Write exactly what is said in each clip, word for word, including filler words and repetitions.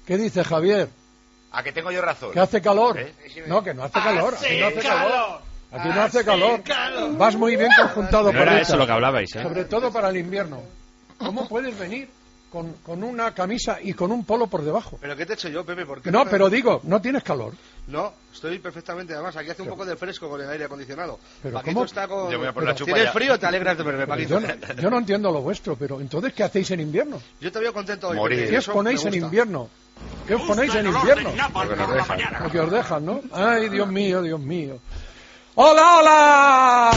¿Qué dice Javier? ¿A que tengo yo razón? ¿Que hace calor? ¿Eh? No, que no hace calor. Aquí no hace calor. calor. Aquí no hace calor. Vas muy bien conjuntado. No era eso lo que hablabais, ¿eh? Sobre todo para el invierno. ¿Cómo puedes venir con, con una camisa y con un polo por debajo? ¿Pero qué te he hecho yo, Pepe? ¿Por qué No, me... pero digo, no tienes calor. No, estoy perfectamente. Además, aquí hace un poco de fresco con el aire acondicionado. Pero Paquito ¿cómo? está con... Yo voy a por Pero la chupa ¿Tienes ya. frío? Te alegras de verme, Paquito. Yo no, yo no entiendo lo vuestro, pero entonces, ¿qué hacéis en invierno? Yo te veo contento hoy. Morir. Pepe, ¿Qué os eso ponéis me en gusta. invierno? ¿Qué os ponéis en invierno? Porque nos dejan. Porque os dejan, ¿no? Ay, Dios mío, Dios mío. ¡Hola, hola!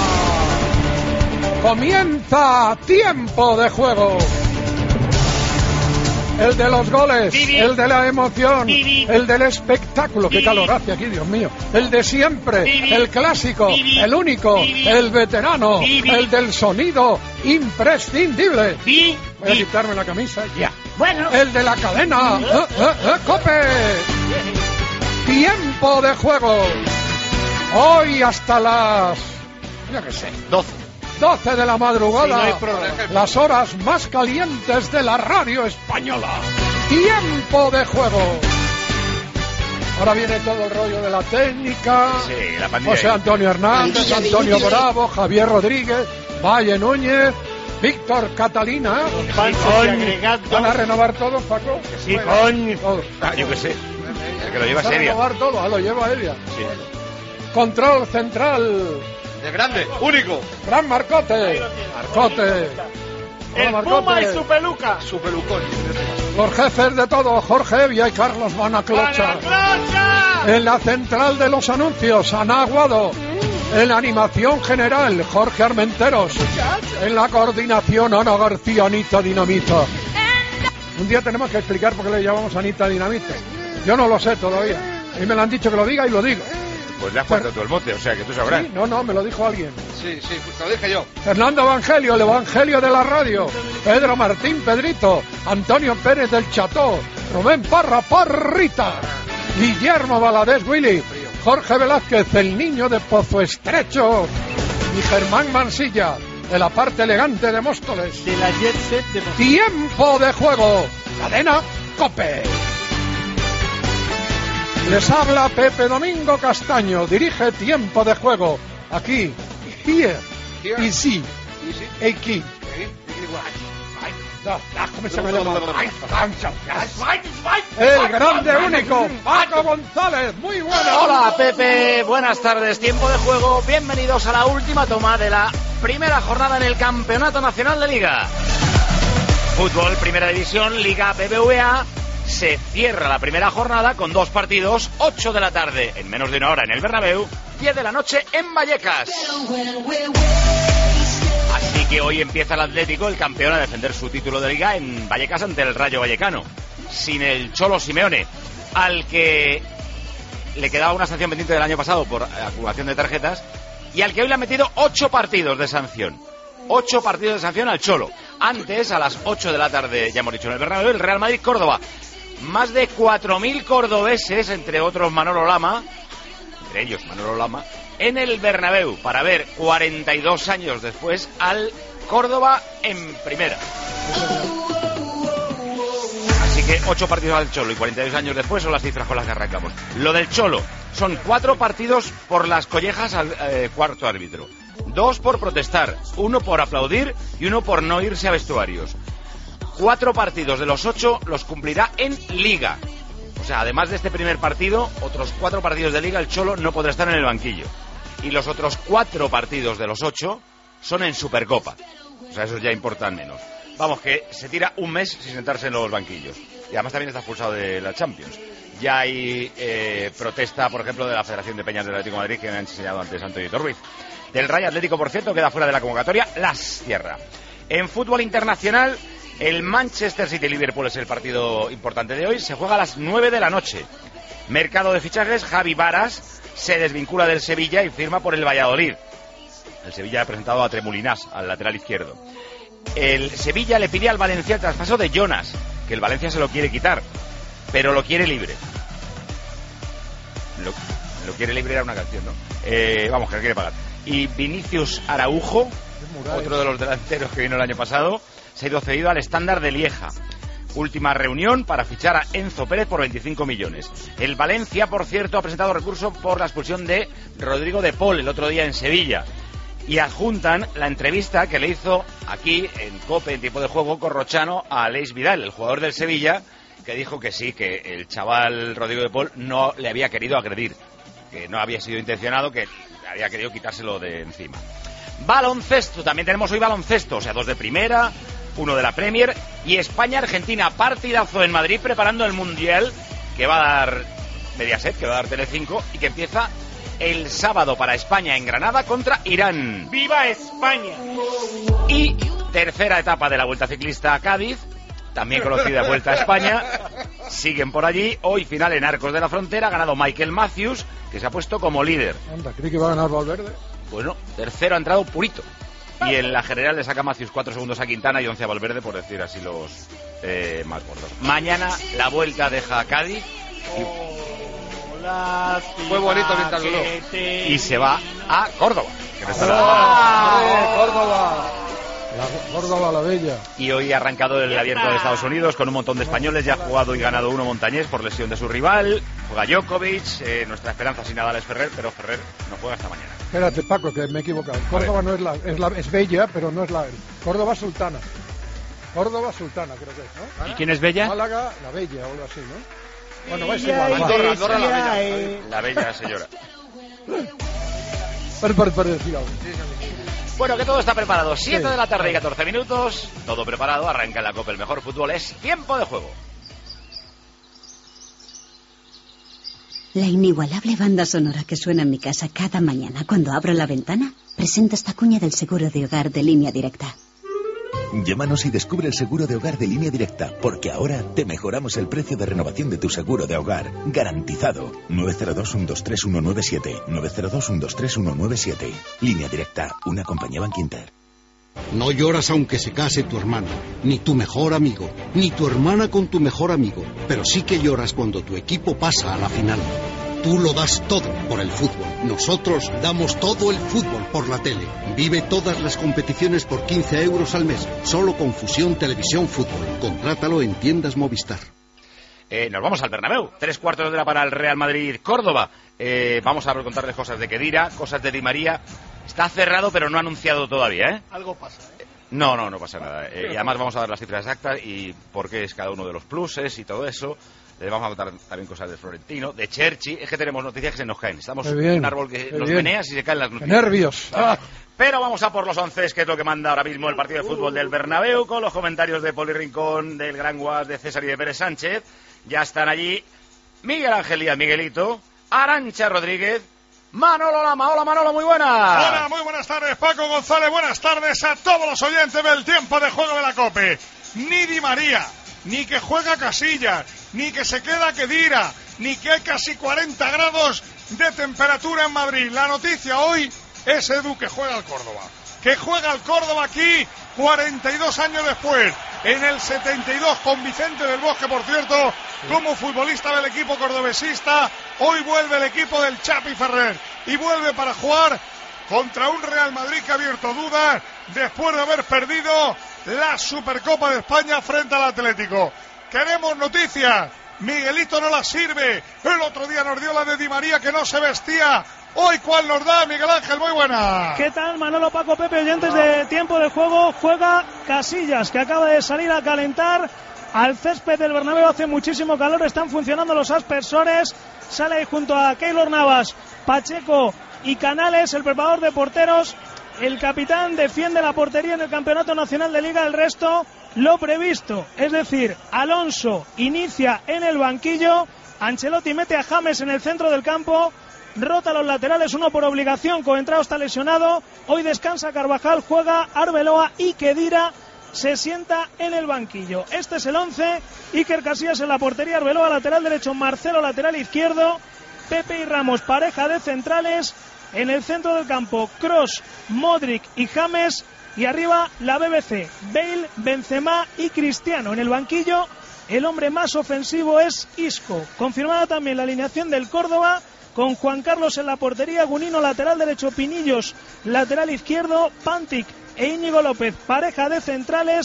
Comienza tiempo de juego. El de los goles, el de la emoción, el del espectáculo. ¡Qué calor hace aquí, Dios mío! El de siempre, el clásico, el único, el veterano, el del sonido imprescindible. Voy a quitarme la camisa ya. Bueno, El de la cadena. ¡Eh, eh, eh, ¡Cope! Tiempo de juego. Hoy hasta las... yo qué sé. doce. doce de la madrugada. Sí, no hay problema. Las horas más calientes de la radio española. Tiempo de juego. Ahora viene todo el rollo de la técnica. Sí, la pandilla. José Antonio Hernández, Antonio Bravo, Javier Rodríguez, Valle Núñez, Víctor Catalina. ¿Van a renovar todo, Paco? sí, coño. Todo. Ah, yo qué sé. El que lo lleva ¿Van a seria. renovar todo? Ah, lo lleva Elia. Sí. Control central. De grande, único. Gran Marcote. Marcote. Hola, El Marcote. Puma y su peluca. Su pelucón. Los jefes de todo, Jorge Evia y Carlos Manaclocha. ¡Clocha! En la central de los anuncios, Ana Aguado. En la animación general, Jorge Armenteros. En la coordinación, Ana García, Anita Dinamita. Un día tenemos que explicar por qué le llamamos Anita Dinamita. Yo no lo sé todavía. Y me lo han dicho que lo diga y lo digo. Pues le has puesto tú el mote, o sea que tú sabrás. Sí, no, no, me lo dijo alguien. Sí, sí, te lo dije yo. Fernando Evangelio, el Evangelio de la radio. Pedro Martín Pedrito. Antonio Pérez del Cható. Rubén Parra Parrita. Guillermo Valadez Willy. Jorge Velázquez, el niño de Pozo Estrecho. Y Germán Mansilla, de la parte elegante de Móstoles. De la jet set de... Tiempo de juego. Cadena COPE. Les habla Pepe Domingo Castaño. Dirige Tiempo de juego. Aquí. Here. Here. Easy. Easy. Aquí. Da, da, ¿cómo se me llama? El grande único, Paco González. Muy bueno. Hola Pepe, buenas tardes, tiempo de juego, bienvenidos a la última toma de la primera jornada en el Campeonato Nacional de Liga. Fútbol, Primera División, Liga B B V A, se cierra la primera jornada con dos partidos, ocho de la tarde en menos de una hora en el Bernabéu, diez de la noche en Vallecas. Así que hoy empieza el Atlético, el campeón, a defender su título de Liga en Vallecas ante el Rayo Vallecano, sin el Cholo Simeone, al que le quedaba una sanción pendiente del año pasado por acumulación de tarjetas, y al que hoy le han metido ocho partidos de sanción. Ocho partidos de sanción al Cholo. Antes, a las ocho de la tarde, ya hemos dicho, en el Bernabéu, el Real Madrid-Córdoba. Más de cuatro mil cordobeses, entre otros Manolo Lama, entre ellos Manolo Lama, en el Bernabéu, para ver cuarenta y dos años después al Córdoba en primera. Así que ocho partidos al Cholo y cuarenta y dos años después son las cifras con las que arrancamos. Lo del Cholo son cuatro partidos por las collejas al eh, cuarto árbitro. Dos por protestar, uno por aplaudir y uno por no irse a vestuarios. Cuatro partidos de los ocho los cumplirá en Liga. O sea, además de este primer partido, otros cuatro partidos de Liga el Cholo no podrá estar en el banquillo. Y los otros cuatro partidos de los ocho son en Supercopa. O sea, esos ya importan menos. Vamos, que se tira un mes sin sentarse en los banquillos. Y además también está expulsado de la Champions. Ya hay eh, protesta, por ejemplo, de la Federación de Peñas del Atlético de Madrid, que me han enseñado antes Antonio Torbiz. Del Rayo Atlético, por cierto, queda fuera de la convocatoria, las cierra. En fútbol internacional, el Manchester City-Liverpool es el partido importante de hoy. Se juega a las nueve de la noche. Mercado de fichajes, Javi Varas se desvincula del Sevilla y firma por el Valladolid. El Sevilla ha presentado a Tremolinás, al lateral izquierdo. El Sevilla le pide al Valencia el traspaso de Jonas, que el Valencia se lo quiere quitar, pero lo quiere libre. Lo, lo quiere libre era una canción, ¿no? Eh, vamos, que lo quiere pagar. Y Vinicius Araujo, otro de los delanteros que vino el año pasado, se ha ido cedido al Estándar de Lieja. última reunión para fichar a Enzo Pérez por veinticinco millones. El Valencia, por cierto, ha presentado recurso por la expulsión de Rodrigo de Paul el otro día en Sevilla. Y adjuntan la entrevista que le hizo aquí en COPE, en tiempo de juego, Corrochano, a Aleix Vidal, el jugador del Sevilla, que dijo que sí, que el chaval Rodrigo de Paul no le había querido agredir, que no había sido intencionado, que había querido quitárselo de encima. Baloncesto, también tenemos hoy baloncesto, o sea, dos de primera, uno de la Premier, y España-Argentina, partidazo en Madrid, preparando el Mundial, que va a dar Mediaset, que va a dar Telecinco, y que empieza el sábado para España en Granada contra Irán. ¡Viva España! Y tercera etapa de la Vuelta Ciclista a Cádiz, también conocida Vuelta a España, siguen por allí. Hoy final en Arcos de la Frontera, ha ganado Michael Matthews, que se ha puesto como líder. Anda, ¿cree que va a ganar Valverde? Bueno, tercero ha entrado Purito. Y en la general le saca Matthews cuatro segundos a Quintana y once a Valverde, por decir así los eh, más gordos. Mañana la Vuelta deja a Cádiz y... Fue bonito mientras duró. y se va a Córdoba. Que no estará... ¡Ah! ¡Córdoba! La Córdoba la Bella. Y hoy ha arrancado el abierto de Estados Unidos con un montón de españoles. Ya ha jugado y ganado uno Montañés por lesión de su rival. Juega Djokovic. Eh, nuestra esperanza sin nada es Ferrer, pero Ferrer no juega hasta mañana. Espérate, Paco, que me he equivocado. Córdoba no es la, es la... Es Bella, pero no es la... Córdoba Sultana. Córdoba Sultana, creo que es, ¿no? ¿Y quién es Bella? Málaga, la Bella, o algo así, ¿no? Bueno, va a ser Ella igual. Andorra, Andorra la Bella. eh. La Bella señora. Para, para, para decir algo. Bueno, que todo está preparado. siete Sí. de la tarde y catorce minutos. Todo preparado. Arranca en la Copa el mejor fútbol. Es tiempo de juego. La inigualable banda sonora que suena en mi casa cada mañana cuando abro la ventana presenta esta cuña del seguro de hogar de Línea Directa. Llámanos y descubre el seguro de hogar de Línea Directa, porque ahora te mejoramos el precio de renovación de tu seguro de hogar. Garantizado. nueve cero dos, uno dos tres, uno nueve siete. nueve cero dos, uno dos tres, uno nueve siete. Línea Directa, una compañía Bankinter. No lloras aunque se case tu hermano, ni tu mejor amigo, ni tu hermana con tu mejor amigo, pero sí que lloras cuando tu equipo pasa a la final. Tú lo das todo por el fútbol. Nosotros damos todo el fútbol por la tele. Vive todas las competiciones por quince euros al mes, solo con Fusión Televisión Fútbol. Contrátalo en tiendas Movistar. Eh, nos vamos al Bernabéu. Tres cuartos de hora para el Real Madrid Córdoba. Eh, vamos a contarles cosas de Khedira, cosas de Di María. Está cerrado, pero no ha anunciado todavía, ¿eh? Algo pasa, ¿eh? No, no, no pasa nada. Eh, y además vamos a dar las cifras exactas y por qué es cada uno de los pluses y todo eso. Le vamos a contar también cosas de Florentino, de Cherchi. Es que tenemos noticias que se nos caen. Estamos en un árbol que nos meneas y se caen las noticias. ¡Qué nervios! Ah. Pero vamos a por los once, que es lo que manda ahora mismo el partido de fútbol del Bernabéu, con los comentarios de Poli Rincón, del Gran Guas, de César y de Pérez Sánchez. Ya están allí Miguel Ángel Díaz, Miguelito, Arantxa Rodríguez, Manolo Lama. Hola, Manolo, muy buenas. Hola, muy buenas tardes, Paco González. Buenas tardes a todos los oyentes del tiempo de juego de la COPE. Ni Di María, ni que juega Casillas, ni que se queda Khedira, ni que hay casi cuarenta grados de temperatura en Madrid. La noticia hoy es Edu, que juega al Córdoba. Que juega al Córdoba aquí cuarenta y dos años después. En el setenta y dos con Vicente del Bosque, por cierto, como futbolista del equipo cordobesista. Hoy vuelve el equipo del Chapi Ferrer y vuelve para jugar contra un Real Madrid que ha abierto dudas después de haber perdido la Supercopa de España frente al Atlético. Queremos noticias. Miguelito no las sirve. El otro día nos dio la de Di María, que no se vestía. Hoy, ¿cuál nos da, Miguel Ángel? Muy buena. ¿Qué tal, Manolo, Paco, Pepe, oyentes de tiempo de juego? Juega Casillas, que acaba de salir a calentar al césped del Bernabéu. Hace muchísimo calor, están funcionando los aspersores. Sale ahí junto a Keylor Navas, Pacheco y Canales, el preparador de porteros. El capitán defiende la portería en el Campeonato Nacional de Liga. El resto, lo previsto, es decir, Alonso inicia en el banquillo, Ancelotti mete a James en el centro del campo, rota los laterales, uno por obligación, Coentrao está lesionado, hoy descansa Carvajal, juega Arbeloa y Khedira se sienta en el banquillo. Este es el once: Iker Casillas en la portería, Arbeloa lateral derecho, Marcelo lateral izquierdo, Pepe y Ramos pareja de centrales, en el centro del campo Kroos, Modric y James, y arriba la B B C, Bale, Benzema y Cristiano. En el banquillo el hombre más ofensivo es Isco. Confirmada también la alineación del Córdoba, con Juan Carlos en la portería, Gunino lateral derecho, Pinillos lateral izquierdo, Pantic e Íñigo López pareja de centrales,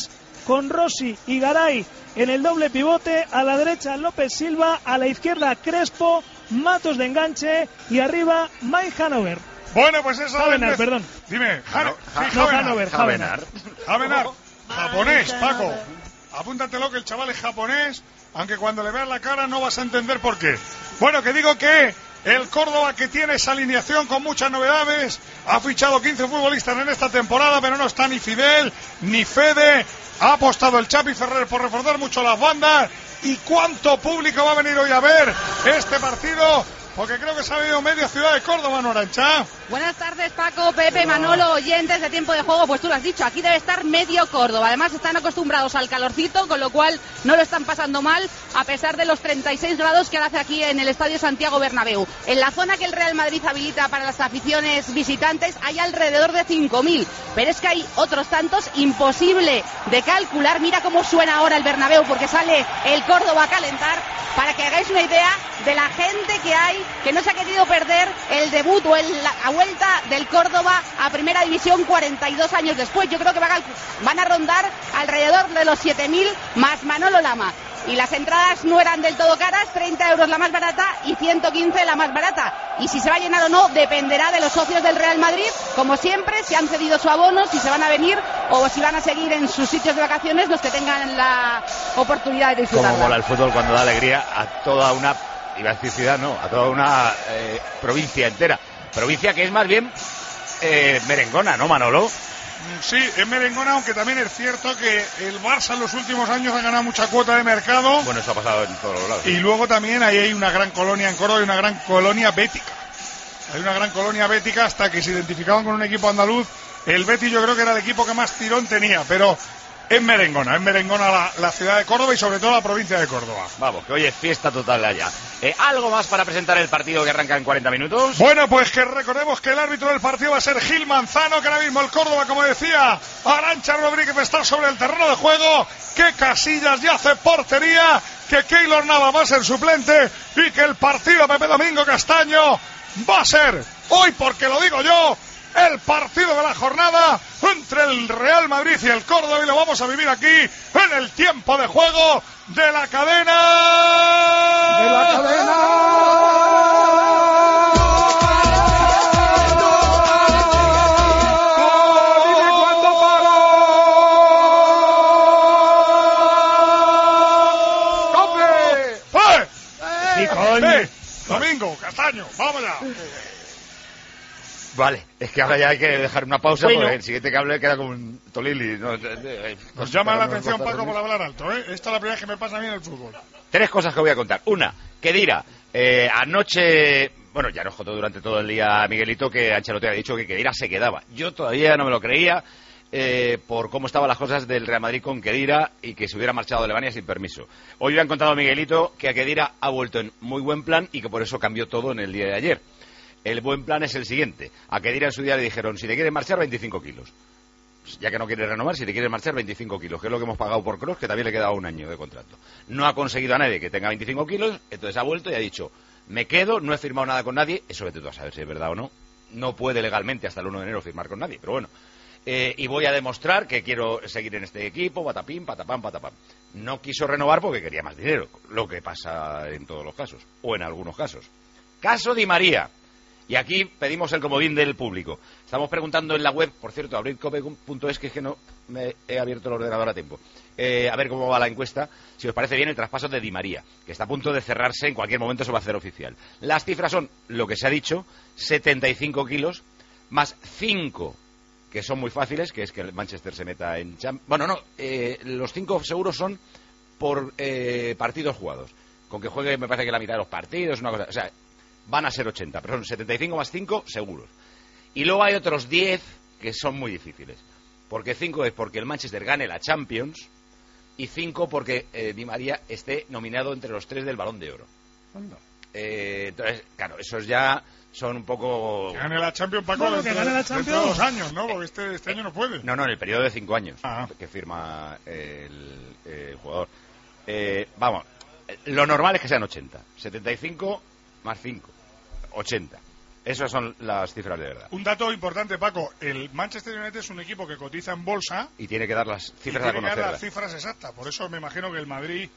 con Rossi y Garay en el doble pivote, a la derecha López Silva, a la izquierda Crespo, Matos de enganche y arriba Mike Hanover. Bueno, pues eso... Javenar, es... perdón. Dime, Han... ja... no, Hanover, Javenar. Javenar, japonés, Paco. Apúntatelo que el chaval es japonés, aunque cuando le veas la cara no vas a entender por qué. Bueno, que digo que el Córdoba, que tiene esa alineación con muchas novedades, ha fichado quince futbolistas en esta temporada, pero no está ni Fidel, ni Fede. Ha apostado el Chapi Ferrer por reforzar mucho las bandas. ¿Y cuánto público va a venir hoy a ver este partido? Porque creo que se ha venido media ciudad de Córdoba, ¿no, Arancha? Buenas tardes, Paco, Pepe, Manolo, oyentes de Tiempo de Juego. Pues tú lo has dicho, aquí debe estar medio Córdoba. Además están acostumbrados al calorcito, con lo cual no lo están pasando mal, a pesar de los treinta y seis grados que hace aquí en el Estadio Santiago Bernabéu. En la zona que el Real Madrid habilita para las aficiones visitantes hay alrededor de cinco mil, pero es que hay otros tantos, imposible de calcular. Mira cómo suena ahora el Bernabéu, porque sale el Córdoba a calentar, para que hagáis una idea de la gente que hay, que no se ha querido perder el debut o el, la vuelta del Córdoba a Primera División cuarenta y dos años después. Yo creo que van a, van a rondar alrededor de los siete mil más Manolo Lama. Y las entradas no eran del todo caras, treinta euros la más barata y ciento quince la más barata. Y si se va a llenar o no dependerá de los socios del Real Madrid, como siempre, si han cedido su abono, si se van a venir o si van a seguir en sus sitios de vacaciones los que tengan la oportunidad de disfrutar. Como mola el fútbol cuando da alegría a toda una, iba a decir ciudad, no, a toda una eh, provincia entera. Provincia que es más bien eh, merengona, ¿no, Manolo? Sí, es merengona, aunque también es cierto que el Barça en los últimos años ha ganado mucha cuota de mercado. Bueno, eso ha pasado en todos los lados. Y luego también ahí hay una gran colonia en Córdoba y una gran colonia bética. Hay una gran colonia bética hasta que se identificaban con un equipo andaluz. El Betis yo creo que era el equipo que más tirón tenía, pero es merengona, es merengona la, la ciudad de Córdoba y sobre todo la provincia de Córdoba. Vamos, que hoy es fiesta total allá. Eh, ¿Algo más para presentar el partido que arranca en cuarenta minutos? Bueno, pues que recordemos que el árbitro del partido va a ser Gil Manzano, que ahora mismo el Córdoba, como decía Arantxa Rodríguez, está sobre el terreno de juego, que Casillas ya hace portería, que Keylor Nava va a ser suplente y que el partido Pepe Domingo Castaño va a ser hoy, porque lo digo yo, el partido de la jornada entre el Real Madrid y el Córdoba, y lo vamos a vivir aquí en el tiempo de juego de la cadena. ¡De la cadena! ¡Dime cuándo paró! ¡Hombre! ¡Eh! Sí, coño. ¡Eh! Domingo, Castaño, vamos ya. Vale, es que ahora ya hay que dejar una pausa, Bueno. porque el siguiente cable queda como un tolili. ¿no? Nos llama la atención, Paco, por hablar alto, ¿eh? Esta es la primera vez que me pasa a mí en el fútbol. Tres cosas que voy a contar. Una, Khedira, eh, anoche, bueno, ya nos contó durante todo el día Miguelito que Ancelotti ha dicho que Khedira se quedaba. Yo todavía no me lo creía eh, por cómo estaban las cosas del Real Madrid con Khedira y que se hubiera marchado de Alemania sin permiso. Hoy le han contado a Miguelito que a Khedira ha vuelto en muy buen plan y que por eso cambió todo en el día de ayer. El buen plan es el siguiente. A Khedira en su día le dijeron, si te quieres marchar, veinticinco kilos. Ya que no quiere renovar, si te quieres marchar, veinticinco kilos, que es lo que hemos pagado por Kroos, que también le queda un año de contrato. No ha conseguido a nadie que tenga veinticinco kilos, entonces ha vuelto y ha dicho, me quedo, no he firmado nada con nadie, eso vete tú a saber si es verdad o no. No puede legalmente hasta el uno de enero firmar con nadie, pero bueno. Eh, y voy a demostrar que quiero seguir en este equipo, patapín, patapam, patapam. No quiso renovar porque quería más dinero, lo que pasa en todos los casos, o en algunos casos. Caso Di María. Y aquí pedimos el comodín del público. Estamos preguntando en la web, por cierto, abrir cope punto es, que es que no me he abierto el ordenador a tiempo. Eh, a ver cómo va la encuesta, si os parece bien el traspaso de Di María, que está a punto de cerrarse, en cualquier momento se va a hacer oficial. Las cifras son, lo que se ha dicho, setenta y cinco kilos, más cinco, que son muy fáciles, que es que el Manchester se meta en Champions. Bueno, no, eh, los cinco seguros son por eh, partidos jugados. Con que juegue, me parece que la mitad de los partidos, una cosa, o sea, van a ser ochenta, pero son setenta y cinco más cinco seguros. Y luego hay otros diez que son muy difíciles. Porque cinco es porque el Manchester gane la Champions y cinco porque eh, Di María esté nominado entre los tres del Balón de Oro. Eh, entonces, claro, esos ya son un poco... Que gane la Champions, Paco, Bueno, que dentro, gane la dentro de Champions. dos años, ¿no? Porque este, este año no puede. No, no, en el periodo de cinco años Ah. que firma el, el jugador. Eh, vamos, lo normal es que sean ochenta. setenta y cinco más cinco. ochenta. Esas son las cifras de verdad. Un dato importante, Paco. El Manchester United es un equipo que cotiza en bolsa. Y tiene que dar las cifras y a tiene que dar conocerlas. las cifras exactas. Por eso me imagino que el Madrid,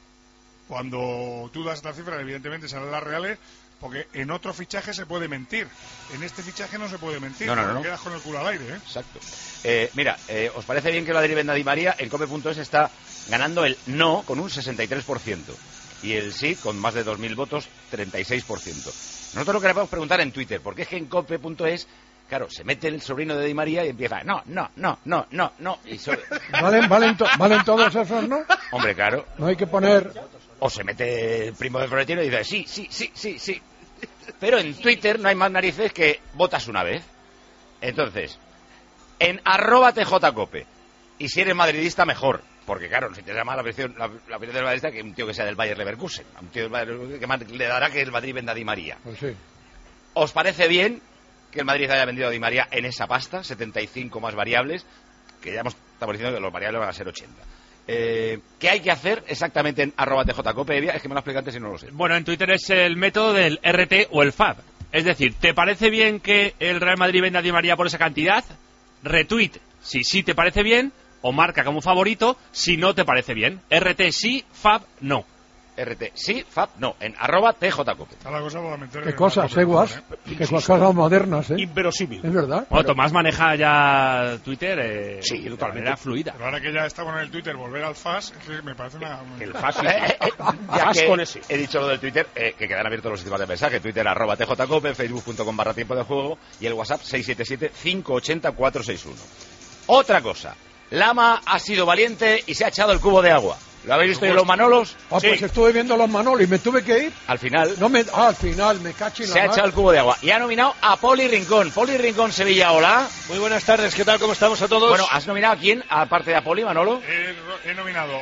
cuando tú das estas cifras, evidentemente serán las reales, porque en otro fichaje se puede mentir. En este fichaje no se puede mentir. No, no, no, porque no. quedas con el culo al aire, ¿eh? Exacto. Eh, mira, eh, ¿os parece bien que el Madrid venda a Di María? En cope punto es está ganando el no con un sesenta y tres por ciento. Y el sí, con más de dos mil votos, treinta y seis por ciento. Nosotros lo que le podemos preguntar en Twitter, porque es que en cope punto es, claro, se mete el sobrino de Di María y empieza, no, no, no, no, no, no. Y so... ¿Valen, valen, to- ¿Valen todos esos, no? Hombre, claro. No hay que poner... O se mete el primo de Florentino y dice, sí, sí, sí, sí, sí. Pero en Twitter no hay más narices que votas una vez. Entonces, en arroba tjcope. Y si eres madridista, mejor. Porque claro, si te llama la opinión, la, la opinión del madridista que un tío que sea del Bayer Leverkusen. Un tío del Bayer Leverkusen que más le dará que el Madrid venda a Di María. Pues sí. ¿Os parece bien que el Madrid haya vendido a Di María en esa pasta? setenta y cinco más variables. Que ya hemos, estamos diciendo que los variables van a ser ochenta. Eh, ¿Qué hay que hacer exactamente en arroba tjcope? Es que me lo explica antes y no lo sé. Bueno, en Twitter es el método del R T o el F A B. Es decir, ¿te parece bien que el Real Madrid venda a Di María por esa cantidad? Retweet si sí te parece bien, o marca como favorito si no te parece bien. R T sí, F A B no. R T sí, F A B no. En arroba tjcope. Está la cosa para meter Qué en cosas, la eh, Guas. Qué cosas modernas, eh. Inverosímil. Es verdad. Bueno, Tomás maneja ya Twitter eh, Sí, de totalmente. manera fluida. Pero ahora que ya estamos en el Twitter, volver al F A S, es que me parece una... El F A S, Eh, eh, ya Fas que con ese. he dicho lo del Twitter, eh, que quedan abiertos los sistemas de mensaje. Twitter arroba tjcope, facebook punto com barra tiempo de juego y el WhatsApp seis siete siete, cinco ocho cero, cuatro seis uno. Otra cosa. Lama ha sido valiente y se ha echado el cubo de agua. ¿Lo habéis visto en los Manolos? Ah, pues estuve viendo los Manolos y me tuve que ir. Al final No me... Ah, al final, me cacho en la se ha mar. echado el cubo de agua y ha nominado a Poli Rincón. Poli Rincón Sevilla, hola. Muy buenas tardes, ¿qué tal? ¿Cómo estamos a todos? Bueno, ¿has nominado a quién? Aparte de a Poli, Manolo. He, he nominado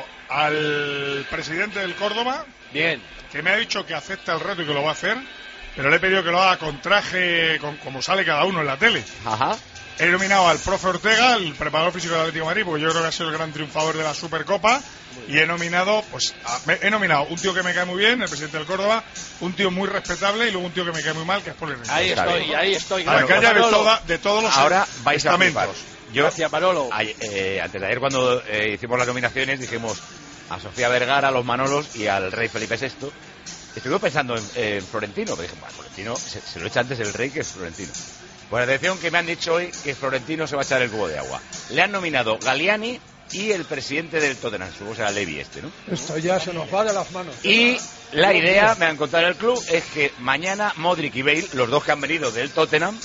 al presidente del Córdoba, Bien. que me ha dicho que acepta el reto y que lo va a hacer, pero le he pedido que lo haga con traje, con, como sale cada uno en la tele. Ajá. He nominado al profe Ortega, el preparador físico del Atlético de Madrid, porque yo creo que ha sido el gran triunfador de la Supercopa. Y he nominado, pues, a- me- he nominado un tío que me cae muy bien, el presidente del Córdoba, un tío muy respetable y luego un tío que me cae muy mal, que es Poli Rincón. Ahí Está estoy, bien. ahí estoy. Para que Gracias, haya de, Manolo. toda- de todos los Ahora vais a estamentos. flipar. Yo, Gracias, Manolo. ay- eh, antes de ayer, cuando eh, hicimos las nominaciones, dijimos a Sofía Vergara, a los Manolos y al rey Felipe sexto. Estuve pensando en, en Florentino, pero dije, bueno, Florentino se, se lo echa antes el rey que es Florentino. Pues atención que me han dicho hoy que Florentino se va a echar el cubo de agua. Le han nominado Galliani y el presidente del Tottenham, supongo será Levy este, ¿no? Esto ya se nos va de las manos. Y la idea, me han contado en el club, es que mañana Modric y Bale, los dos que han venido del Tottenham,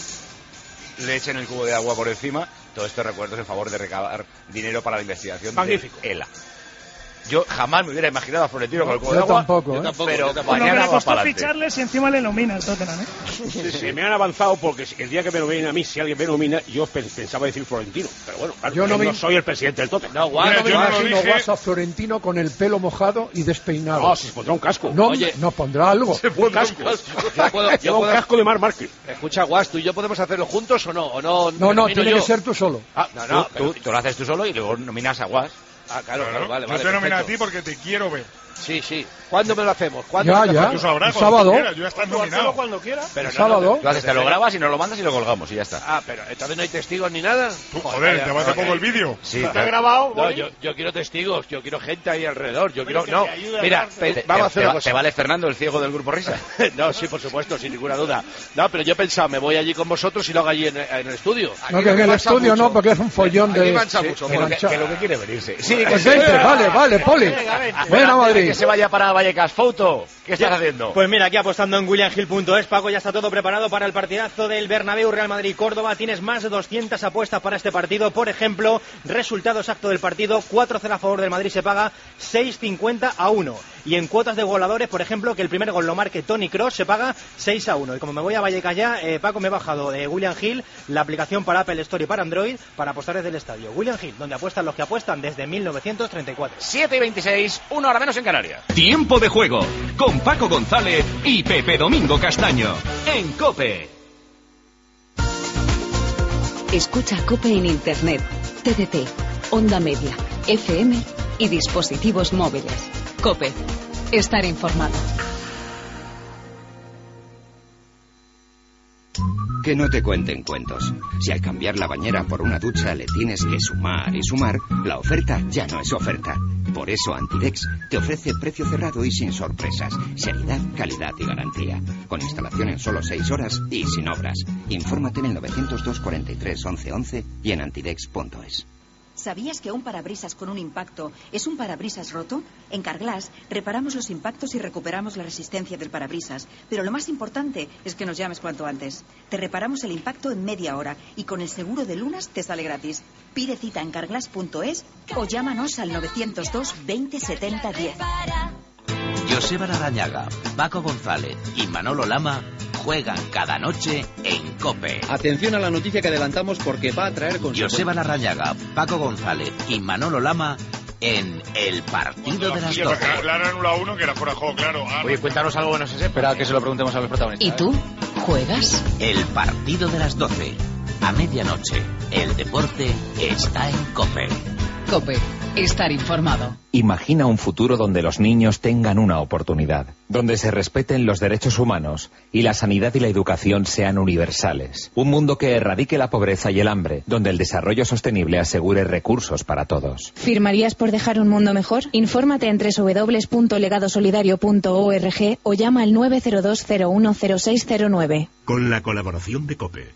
le echen el cubo de agua por encima. Todo esto recuerdos en favor de recabar dinero para la investigación Magnífico. de ELA. Yo jamás me hubiera imaginado a Florentino con el cubo Yo de agua. tampoco, Yo ¿eh? tampoco, Pero yo tampoco. Lo que mañana le va costó para adelante. ficharles y encima le nomina el Tottenham, ¿eh? Sí, sí, me han avanzado porque si- el día que me nominen a mí, si alguien me nomina, yo pen- pensaba decir Florentino. Pero bueno, claro, Yo yo no no, me- soy el presidente del Tottenham. No, guau, Mira, no me yo no lo Imagino dije. vas a Florentino con el pelo mojado y despeinado. No, si se pondrá un casco. No, Oye. no pondrá algo. Un casco. Yo puedo, yo Lleva un puedo- casco de Mar Márquez. Escucha, Guas, ¿tú y yo podemos hacerlo juntos o no? ¿O no, No, me no, nomino tiene yo? que ser tú solo. Ah, no, no, Tú, pero- tú- tú lo haces tú solo y luego nominas a Guas. Ah, claro, claro, vale, yo vale. te nomino a perfecto. ti porque te quiero ver. Sí, sí. ¿Cuándo me lo hacemos? ¿Cuándo Ya, me lo ya. hacemos? Tú sabrás, El cuando sábado. tú quieras, yo ya estás nominado. cuando quiera. Pero El no, no, sábado. Tú haces, te lo grabas y nos lo mandas y lo colgamos y ya está. Ah, pero entonces no hay testigos ni nada. Tú, joder, te va a hacer poco el vídeo. Sí, ¿Está grabado? No, Boli? yo, yo quiero testigos, yo quiero gente ahí alrededor, yo quiero... que No, te ayude a mira, darte- pe- Te- vamos a te- hacer te, una va- cosa. ¿Te vale Fernando, el ciego del grupo Risa? No, sí, por supuesto, sin ninguna duda. No, pero yo he pensado, me voy allí con vosotros y lo hago allí en, en el estudio. No, que en el estudio no, porque es un follón Aquí de... mancha de- mucho, de Que lo que, mancha. que lo que quiere venirse. Sí, que Pues se- vente, vale, vale, Poli. Ven a Madrid. Que se vaya para Vallecas. Foto, ¿qué estás haciendo? Pues mira, aquí apostando en william hill punto es, Paco, ya está todo preparado para el partidazo del Bernabéu, Real Madrid-Córdoba. Tienes más de doscientas apuestas para este partido. Por ejemplo, resultado exacto del partido, cuatro cero a favor del Madrid se paga seis cincuenta a uno. Y en cuotas de goleadores, por ejemplo, que el primer gol lo marque Toni Kroos, se paga seis a uno. Y como me voy a Vallecas ya, eh, Paco, me he bajado de William Hill, la aplicación para Apple Store y para Android, para apostar desde el estadio. William Hill, donde apuestan los que apuestan desde mil novecientos treinta y cuatro. siete y veintiséis, una hora menos en Canarias. Tiempo de juego con Paco González y Pepe Domingo Castaño en COPE. Escucha COPE en Internet, T D T, Onda Media, F M y dispositivos móviles. COPE. Estar informado. Que no te cuenten cuentos. Si al cambiar la bañera por una ducha le tienes que sumar y sumar, la oferta ya no es oferta. Por eso Antidex te ofrece precio cerrado y sin sorpresas. Seriedad, calidad y garantía. Con instalación en solo seis horas y sin obras. Infórmate en el novecientos dos cuarenta y tres once once y en antidex punto es. ¿Sabías que un parabrisas con un impacto es un parabrisas roto? En Carglass reparamos los impactos y recuperamos la resistencia del parabrisas. Pero lo más importante es que nos llames cuanto antes. Te reparamos el impacto en media hora y con el seguro de Lunas te sale gratis. Pide cita en carglass punto es o llámanos al novecientos dos veinte setenta diez. Joseba Larrañaga, Paco González y Manolo Lama juegan cada noche en COPE. Atención a la noticia que adelantamos porque va a traer consecuencias. Joseba Larrañaga, Paco González y Manolo Lama en el partido de las doce. Claro, en uno a uno, que era fuera de juego, claro. Ah, Oye, cuéntanos algo que no se sepa, que se lo preguntemos a los protagonistas. ¿Y tú? ¿Juegas? El partido de las doce. A medianoche, el deporte está en COPE. COPE. Estar informado. Imagina un futuro donde los niños tengan una oportunidad, donde se respeten los derechos humanos y la sanidad y la educación sean universales. Un mundo que erradique la pobreza y el hambre, donde el desarrollo sostenible asegure recursos para todos. ¿Firmarías por dejar un mundo mejor? Infórmate en doble u doble u doble u punto legado solidario punto org o llama al nueve cero dos cero uno cero seis cero nueve. Con la colaboración de COPE.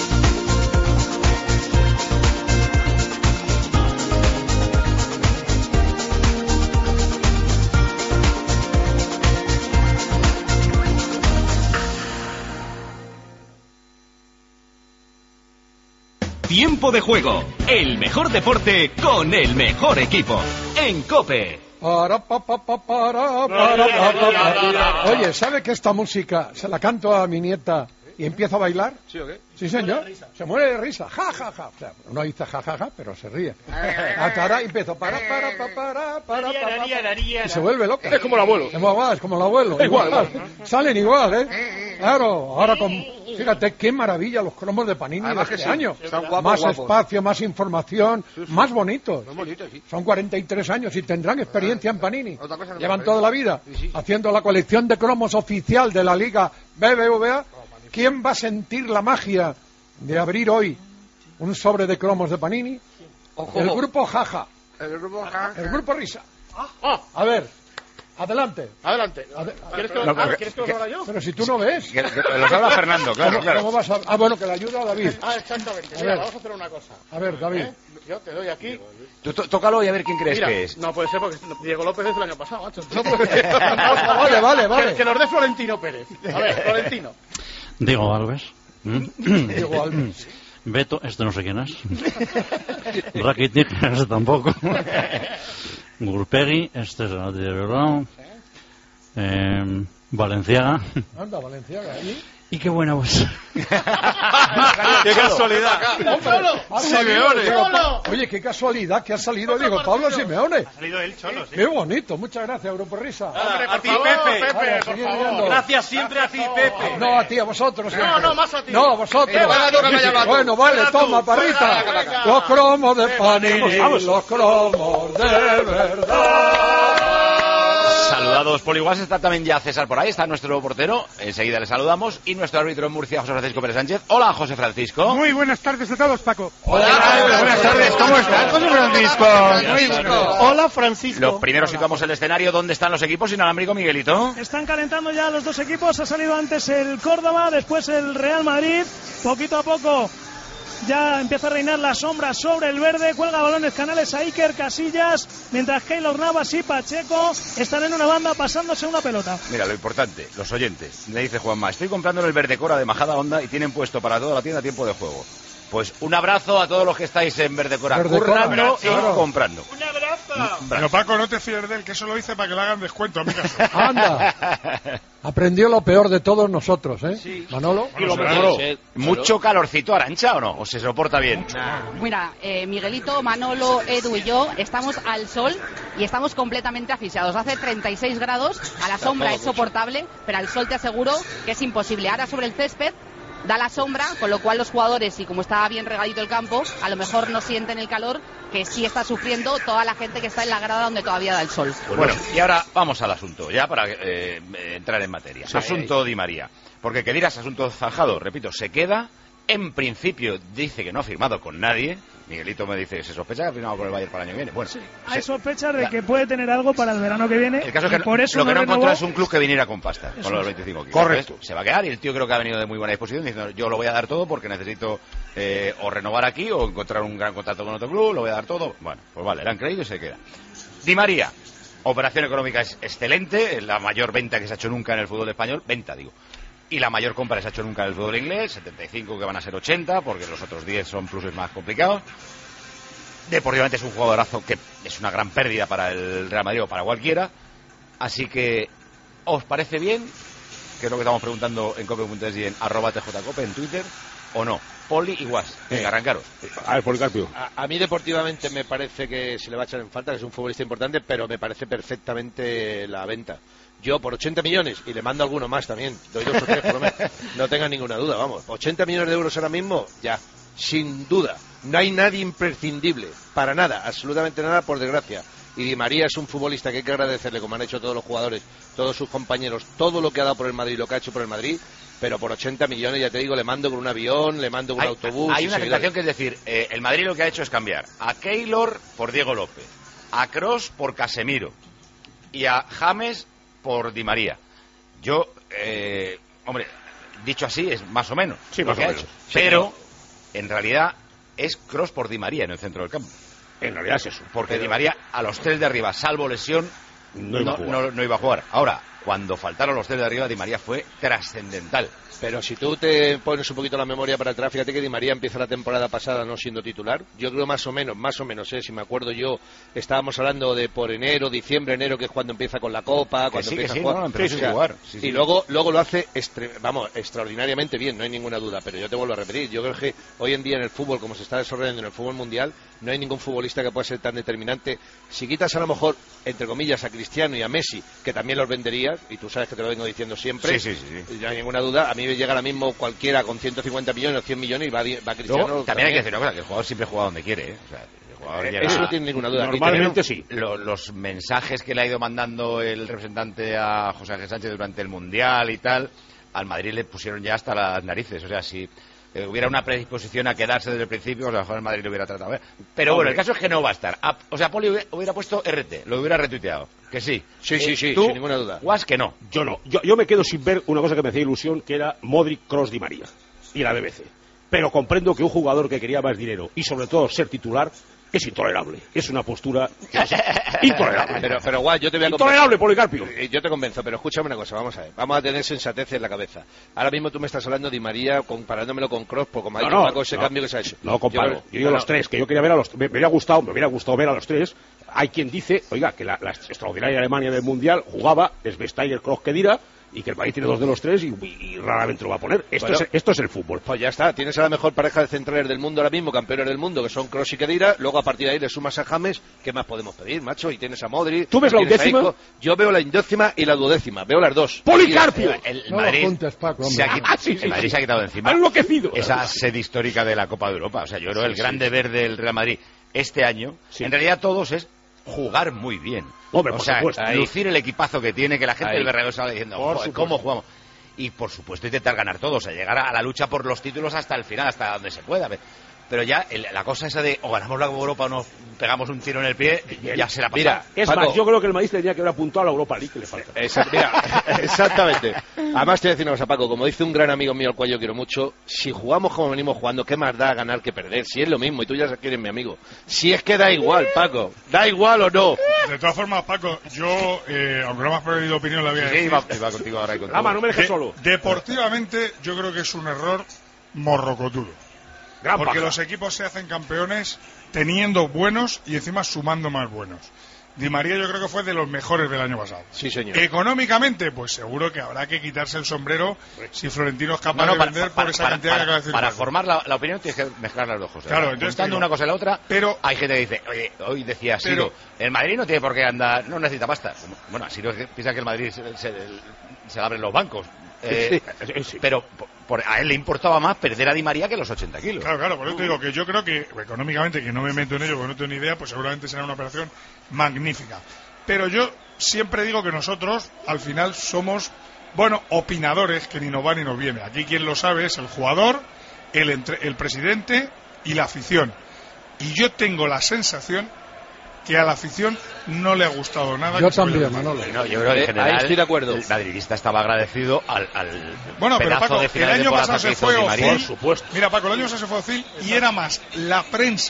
Tiempo de juego, el mejor deporte con el mejor equipo. En COPE. Para, pa, pa, pa, para, para, pa, pa, pa. Oye, ¿sabe que esta música se la canto a mi nieta y empiezo a bailar? ¿Sí o qué? Sí, señor. Se muere de risa. Ja, ja, ja. O sea, no dice ja, ja, ja, pero se ríe. Atara y empiezo para, para, para, para, para, para. Y se vuelve loca. Es como el abuelo. Es como el abuelo. Igual, igual. Salen igual, ¿eh? Claro, ahora con... Fíjate qué maravilla los cromos de Panini de este sí. año. Guapos, más guapos. espacio, más información, sí, sí. más bonitos. Son bonitos, sí. Son cuarenta y tres años y tendrán experiencia en Panini. Otra cosa no Llevan me toda la vida sí, sí. haciendo la colección de cromos oficial de la Liga B B V A. ¿Quién va a sentir la magia de abrir hoy un sobre de cromos de Panini? Ojo. El grupo Jaja. El grupo Jaja. El grupo Risa. Ah. A ver. Adelante. Adelante. Ade- ¿Quieres que, No, ah, que- ¿quieres que lo haga yo? Pero si tú no ves. Que, que los habla Fernando, claro, ¿Cómo, claro. cómo vas a... Ah, bueno, que le ayuda a David. Ah, exactamente. A Mira, ver. vamos a hacer una cosa. A ver, David. ¿Eh? Yo te doy aquí. Tú tó- tócalo y a ver quién crees Mira, que es. no puede ser porque Diego López es el año pasado, macho. No puede ser. Vale, vale, vale. Que, que nos dé Florentino Pérez. A ver, Florentino. Diego Alves. Diego Alves. Beto, este no sé quién es. Rakitic, este tampoco. Gurpegui, este es el de verdad. Eh, Valenciaga. Anda, Valenciaga. ¿Y? Y qué buena voz. ¡Qué casualidad! Ha Simeone. salido, Diego Pa- Oye, qué casualidad que ha salido Diego Pablo Simeone. Ha salido él solo, sí. Qué bonito. Muchas gracias, Grupo Risa. Hombre, A por ti, favor, Pepe. Pepe, Ahora, por seguid favor. viendo. Gracias siempre a ti, Pepe. No, a ti, a vosotros. No, siempre. no, más a ti. No, a vosotros. Eh, venga, tú, que me llamas tú. Bueno, vale, Venga tú. toma, parrita. Venga, venga. Los cromos de Panini, Vamos, vamos. los cromos de verdad. Saludados por igual, está también ya César por ahí, está nuestro portero, enseguida le saludamos, y nuestro árbitro en Murcia, José Francisco Pérez Sánchez. Hola, José Francisco. Muy buenas tardes a todos, Paco. Hola, buenas tardes, ¿cómo estás, José Francisco? Muy bueno. Hola, Francisco. Lo primero situamos el escenario, ¿dónde están los equipos inalámbrico, Miguelito? Están calentando ya los dos equipos. Ha salido antes el Córdoba, después el Real Madrid. Poquito a poco ya empieza a reinar la sombra sobre el verde. Cuelga balones Canales a Iker Casillas, mientras Keylor Navas y Pacheco están en una banda pasándose una pelota. Mira, lo importante, los oyentes. Le dice Juanma, estoy comprando en el Verdecora de Majada Honda y tienen puesto para toda la tienda tiempo de juego. Pues un abrazo a todos los que estáis en Verdecora, Verdecora, currando y claro. comprando. Un abrazo. Pero Paco, no te fíes de él, que eso lo hice para que le hagan descuento, a mi caso. Anda. Aprendió lo peor de todos nosotros, ¿eh? Sí. Manolo. Y lo mejoró. ¿Mucho calorcito, Arancha, o no? ¿O se soporta bien? Mira, eh, Miguelito, Manolo, Edu y yo estamos al sol y estamos completamente asfixiados. Hace treinta y seis grados, a la sombra es soportable, pero al sol te aseguro que es imposible. Ahora sobre el césped da la sombra, con lo cual los jugadores, y como está bien regadito el campo, a lo mejor no sienten el calor que sí está sufriendo toda la gente que está en la grada donde todavía da el sol. Bueno, y ahora vamos al asunto, ya para eh, entrar en materia. Sí. Asunto Di María. Porque que dirás asunto zanjado, repito, se queda, en principio dice que no ha firmado con nadie. Miguelito me dice, se sospecha que ha firmado con el Bayern para el año que viene. Bueno, sí, se, hay sospechas de que puede tener algo para el verano que viene. El caso es que por eso lo que no, no encontró renovó. es un club que viniera con pasta, eso con los veinticinco kilos. Correcto. Entonces, se va a quedar y el tío creo que ha venido de muy buena disposición diciendo, yo lo voy a dar todo porque necesito eh, o renovar aquí o encontrar un gran contrato con otro club, lo voy a dar todo. Bueno, pues vale, le han creído y se queda. Di María, operación económica es excelente, la mayor venta que se ha hecho nunca en el fútbol español, venta digo. Y la mayor compra que se ha hecho nunca en el fútbol inglés, setenta y cinco que van a ser ochenta, porque los otros diez son pluses más complicados. Deportivamente es un jugadorazo que es una gran pérdida para el Real Madrid o para cualquiera. Así que, ¿os parece bien? Que es lo que estamos preguntando en cope punto es y en arroba tjcope en Twitter, ¿o no? Poli y Guas, venga, arrancaros. A ver, Policarpio. A, a mí deportivamente me parece que se le va a echar en falta, que es un futbolista importante, pero me parece perfectamente la venta. Yo por ochenta millones, y le mando alguno más también, doy dos o tres por lo menos, no tengan ninguna duda, vamos. ochenta millones de euros ahora mismo, ya, sin duda. No hay nadie imprescindible, para nada, absolutamente nada, por desgracia. Y Di María es un futbolista que hay que agradecerle, como han hecho todos los jugadores, todos sus compañeros, todo lo que ha dado por el Madrid, lo que ha hecho por el Madrid, pero por ochenta millones, ya te digo, le mando con un avión, le mando con un hay, autobús... Hay una tentación que es decir, eh, el Madrid lo que ha hecho es cambiar a Keylor por Diego López, a Kroos por Casemiro y a James por Di María. Yo, eh, hombre, dicho así es más o menos sí, lo más que o ha menos. hecho, Sí, pero en realidad es Kroos por Di María en el centro del campo. En realidad es eso. Porque pero... Di María a los tres de arriba, salvo lesión, no iba, no, no, no iba a jugar. Ahora, cuando faltaron los tres de arriba, Di María fue trascendental. Pero si tú te pones un poquito la memoria para atrás, fíjate que Di María empieza la temporada pasada no siendo titular. Yo creo más o menos, más o menos, ¿eh? Si me acuerdo yo, estábamos hablando de por enero, diciembre, enero, que es cuando empieza con la Copa, cuando sí, empieza sí, a jugar. No, no, sí, o sea, jugar. Sí, y sí. luego luego lo hace, estre... vamos, extraordinariamente bien, no hay ninguna duda. Pero yo te vuelvo a repetir, yo creo que hoy en día en el fútbol, como se está desarrollando en el fútbol mundial, no hay ningún futbolista que pueda ser tan determinante. Si quitas a lo mejor, entre comillas, a Cristiano y a Messi, que también los venderías, y tú sabes que te lo vengo diciendo siempre, sí, sí, sí, sí. no hay ninguna duda, a mí me llega ahora mismo cualquiera con ciento cincuenta millones o cien millones y va, va Cristiano. Luego, también, también hay que decir una cosa, que el jugador siempre juega donde quiere, ¿eh? O sea, el jugador llega, eso no tiene ninguna duda. Normalmente sí. Lo, los mensajes que le ha ido mandando el representante a José Ángel Sánchez durante el Mundial y tal, al Madrid le pusieron ya hasta las narices. O sea, si eh, hubiera una predisposición a quedarse desde el principio, o sea, a lo mejor el Madrid lo hubiera tratado. ¿eh? Pero Hombre. bueno, el caso es que no va a estar. A, o sea, Poli hubiera puesto R T, lo hubiera retuiteado. Que sí. Sí, sí, sí, ¿Tú, sin ninguna duda. Guas, que no. Yo no. Yo, yo me quedo sin ver una cosa que me hacía ilusión, que era Modric, Kroos, Di María y la B B C. Pero comprendo que un jugador que quería más dinero y sobre todo ser titular es intolerable. Es una postura es intolerable. Pero, pero guay, yo te voy a intolerable, Policarpio. Yo te convenzo, pero escúchame una cosa, vamos a ver. Vamos a tener sensatez en la cabeza. Ahora mismo tú me estás hablando de Di María comparándomelo con Kroos, porque como ha no, dicho no, Paco, ese no, cambio que se ha hecho. No comparo. Yo, yo digo no, los tres, que yo quería ver a los me, me hubiera gustado, me hubiera gustado ver a los tres. Hay quien dice, oiga, que la, la extraordinaria Alemania del Mundial jugaba Schweinsteiger, Kroos, Khedira, y que el país tiene dos de los tres y, y, y raramente lo va a poner. Esto, bueno, es, esto es el fútbol. Pues ya está, tienes a la mejor pareja de centrales del mundo ahora mismo, campeones del mundo, que son Kroos y Khedira. Luego a partir de ahí le sumas a James, ¿qué más podemos pedir, macho? Y tienes a Modric. ¿Tú ves la undécima? Yo veo la undécima y la duodécima, veo las dos. ¡Policarpio! El, el no Madrid, lo juntes, Paco, se ha, ah, sí, sí, el Madrid sí. se ha quitado de encima enloquecido esa sed histórica de la Copa de Europa. O sea, yo creo que el sí, gran sí. deber del Real Madrid este año, sí. en realidad todos, es jugar muy bien. Hombre, o por sea, supuesto. lucir el equipazo que tiene, que la gente ahí. del Bernabéu sale diciendo, joder, ¿cómo jugamos? Y por supuesto intentar ganar todos, o sea, llegar a la lucha por los títulos hasta el final, hasta donde se pueda. Pero ya el, la cosa esa de o ganamos la Copa Europa o nos pegamos un tiro en el pie, ya se la pasa. Mira, es Paco, más, yo creo que el Madrid tendría que haber apuntado a la Europa League que le falta. Esa, mira, exactamente. Además te voy a decir una cosa, Paco, como dice un gran amigo mío al cual yo quiero mucho, si jugamos como venimos jugando, ¿qué más da ganar que perder? Si es lo mismo, y tú ya sabes que eres mi amigo. Si es que da igual, Paco, da igual o no. De todas formas, Paco, yo, eh, aunque no me has pedido opinión, la voy a sí, decir. Iba, iba contigo ahora y contigo. Lama, no me dejes de, solo. Deportivamente, yo creo que es un error morrocotudo. Gran Porque paja. los equipos se hacen campeones teniendo buenos y encima sumando más buenos. Di María yo creo que fue de los mejores del año pasado. Sí, señor. Económicamente, pues seguro que habrá que quitarse el sombrero si Florentino es capaz no, no, de para, vender para, por esa para, cantidad para, que acaba de decir. Para Paco. formar la, la opinión tienes que mezclar las dos cosas. Claro, ¿no? entonces Juntando digo, una cosa y la otra, pero hay gente que dice, oye, hoy decía Siro, pero, el Madrid no tiene por qué andar, no necesita pasta. Bueno, Siro piensa que el Madrid se, se, se le abren los bancos. Eh, sí, sí. Pero por, a él le importaba más perder a Di María que los ochenta kilos. Claro, claro, por eso te digo que yo creo que económicamente, que no me meto en ello porque no tengo ni idea, pues seguramente será una operación magnífica. Pero yo siempre digo que nosotros, al final, somos, bueno, opinadores, que ni nos va ni nos viene. Aquí quien lo sabe es el jugador, el, entre, el presidente y la afición. Y yo tengo la sensación que a la afición no le ha gustado nada. Yo que también, Manolo. No, yo creo que en general ahí estoy de acuerdo. El madridista estaba agradecido al, al bueno, pero pedazo Paco, de el final de año pasado temporada que se hizo fue Di María. Ozil. Mira, Paco, el año pasado se fue Ozil y era más la prensa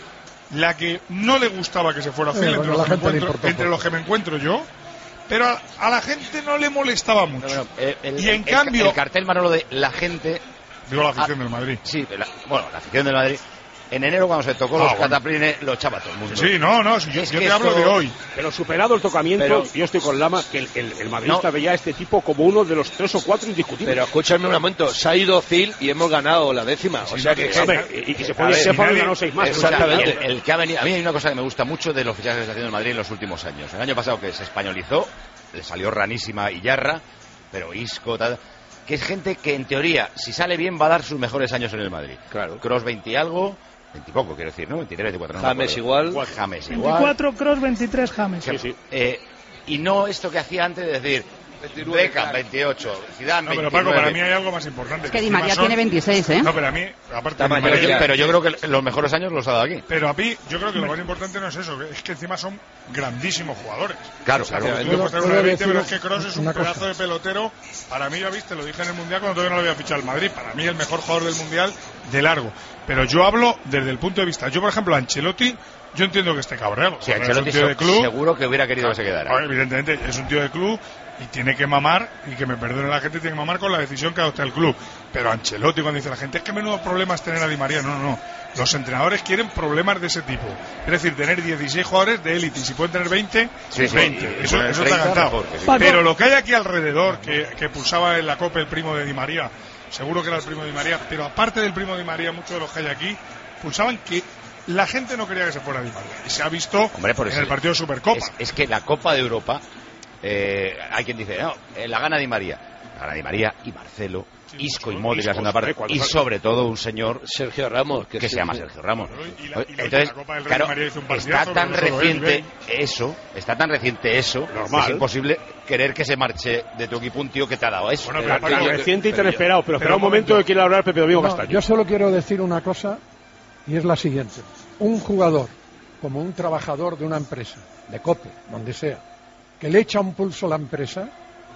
la que no le gustaba que se fuera Ozil, Sí, entre, bueno, los, la que gente le encuentro, importó entre poco. los que me encuentro yo, pero a, a la gente no le molestaba mucho. No, no, el, el, y en el, cambio... el cartel, Manolo, de la gente... Digo la afición ah, del Madrid. Sí, la, bueno, la afición del Madrid... En enero, cuando se tocó Ah, los bueno. cataplines, lo echaba todo el mundo. Sí, no, no, si yo, Es yo que te hablo esto- de hoy. Pero superado el tocamiento, Pero- yo estoy con Lama, que el, el, el madridista No. veía a este tipo como uno de los tres o cuatro indiscutibles. Pero escúchame un momento, se ha ido Ozil y hemos ganado la décima. O sea que... Hombre, y, y se A fue ver, de Stéfano y nadie- ganó seis más. Exactamente. El, el que ha venido, a mí hay una cosa que me gusta mucho de los fichajes que está haciendo el Madrid en los últimos años. El año pasado que se españolizó, le salió ranísima y Yarra, pero Isco, tal, que es gente que en teoría, si sale bien, va a dar sus mejores años en el Madrid. Claro. Kroos veinte y algo, veinte y poco quiero decir, ¿no? veintitrés, veinticuatro. No me James acuerdo. igual. James igual. veinticuatro Cross, veintitrés James. Sí, sí. Eh, y no esto que hacía antes de decir Beckham veintiocho, Zidane No, pero veintinueve. Paco, para mí hay algo más importante. Es que Di encima María son- tiene veintiséis, ¿eh? No, pero a mí, aparte Está Di mayor María- ya. Pero yo creo que los mejores años los ha dado aquí. Pero a mí, yo creo que lo más importante no es eso, es que encima son grandísimos jugadores. Claro, O sea, claro. tú le Puedo- puedes tener puedo una de veinte, decir pero es que Kroos es un una cosa. pedazo de pelotero. Para mí, ya viste, lo dije en el Mundial cuando todavía no lo había fichado el Madrid. Para mí, el mejor jugador del Mundial de largo. Pero yo hablo desde el punto de vista. Yo, por ejemplo, a Ancelotti, yo entiendo que esté cabreado. Si Porque Ancelotti es un tío de se- club. seguro que hubiera querido que se quedara. Claro, evidentemente, es un tío de club y tiene que mamar, y que me perdone la gente, tiene que mamar con la decisión que adopta el club. Pero Ancelotti, cuando dice la gente, es que menudo problemas tener a Di María. No, no, no. Los entrenadores quieren problemas de ese tipo. Es decir, tener dieciséis jugadores de élite, y si pueden tener veinte, Sí, sí, veinte. y Eso, poner eso está treinta, cantado. mejor que sí. Pero lo que hay aquí alrededor, que, que pulsaba en la copa el primo de Di María, seguro que era el primo de Di María, pero aparte del primo de Di María, muchos de los que hay aquí pulsaban que la gente no quería que se fuera Di María. Y se ha visto Hombre, por en eso el partido de Supercopa. Es, es que la Copa de Europa, eh, hay quien dice, no, eh, la gana Di María. La gana Di María y Marcelo, Isco y Modric la segunda parte, y sobre todo un señor Sergio Ramos, que, que se sí, llama sí. Sergio Ramos. Y la- y la- Entonces, la Copa del Rey claro, Di María hizo un está partidazo, tan pero no solo él, reciente bien. eso, está tan reciente eso, Normal. es imposible querer que se marche de tu equipo un tío que te ha dado eso. Bueno, Eh, pero Paco, yo- Reciente y tan pero yo- esperado, pero espera pero un momento momento. que quiere hablar Pepe Domingo No, Castaño. yo solo quiero decir una cosa, y es la siguiente. Un jugador, como un trabajador de una empresa, de COPE, donde sea, que le echa un pulso a la empresa,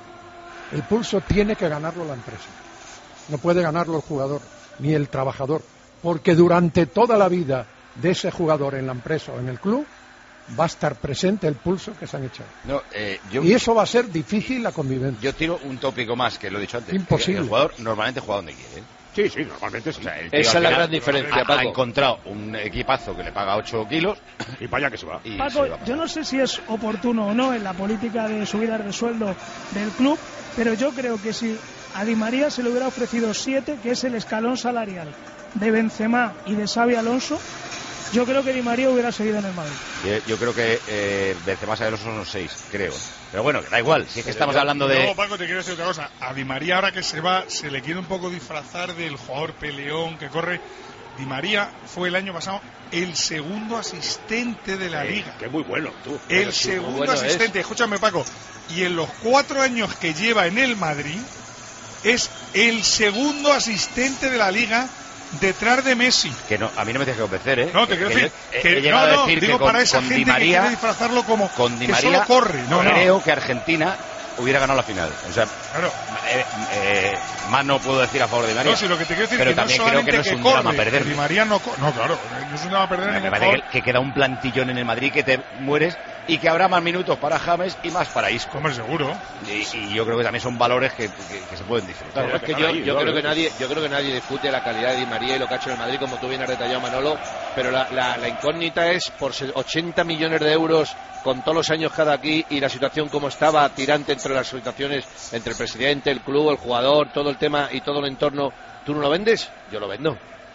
el pulso tiene que ganarlo la empresa. No puede ganarlo el jugador, ni el trabajador, porque durante toda la vida de ese jugador en la empresa o en el club, va a estar presente el pulso que se han echado. no, eh, yo- Y eso va a ser difícil la convivencia. Yo tiro un tópico más, que lo he dicho antes. Imposible. El jugador normalmente juega donde quiere. ¿eh? Sí, sí, normalmente sí. O sea, el tío Esa al es la final gran diferencia, ha, Paco. ha encontrado un equipazo que le paga ocho kilos Y vaya que se va. y Paco, se va. yo no sé si es oportuno o no en la política de subidas de sueldo del club, pero yo creo que si a Di María se le hubiera ofrecido siete, que es el escalón salarial de Benzema y de Xavi Alonso, yo creo que Di María hubiera seguido en el Madrid. Yo, yo creo que eh, Benzema y Alonso son los seis, creo. Pero bueno, que da igual, si es que estamos hablando de... Luego, Paco, te quiero decir otra cosa. A Di María, ahora que se va, se le quiere un poco disfrazar del jugador peleón que corre. Di María fue el año pasado el segundo asistente de la liga. Que muy bueno, tú. El Pero sí, muy segundo bueno asistente, escúchame, Paco. Y en los cuatro años que lleva en el Madrid, es el segundo asistente de la liga detrás de Messi. Que no, a mí no me tienes que convencer, ¿eh? No, te quiero Que decir yo he- que he llegado no, a no, decir digo que con, para esa con gente Di que María, quiere disfrazarlo como con Di que María solo corre. No, no. creo que Argentina hubiera ganado la final. O sea, Claro. eh, eh, más no puedo decir a favor de Di María. No, si lo que te quiero decir pero que no también es creo que solamente no es que un corre, drama perder. que Di María no, co- no, claro, no es un drama perder. Me ningún parece que, jugador. que queda un plantillón en el Madrid que te mueres y que habrá más minutos para James y más para Isco. Hombre, seguro. Y, y yo creo que también son valores que, que- que se pueden disfrutar. Claro, es que yo, yo creo que nadie, yo creo que nadie discute la calidad de Di María y lo que ha hecho en el Madrid, como tú bien has detallado, Manolo, pero la, la, la incógnita es por se- ochenta millones de euros con todos los años cada aquí y la situación como estaba tirante entre las situaciones entre el presidente, el club, el jugador, todo el tema y todo el entorno, ¿tú no lo vendes? Yo lo vendo.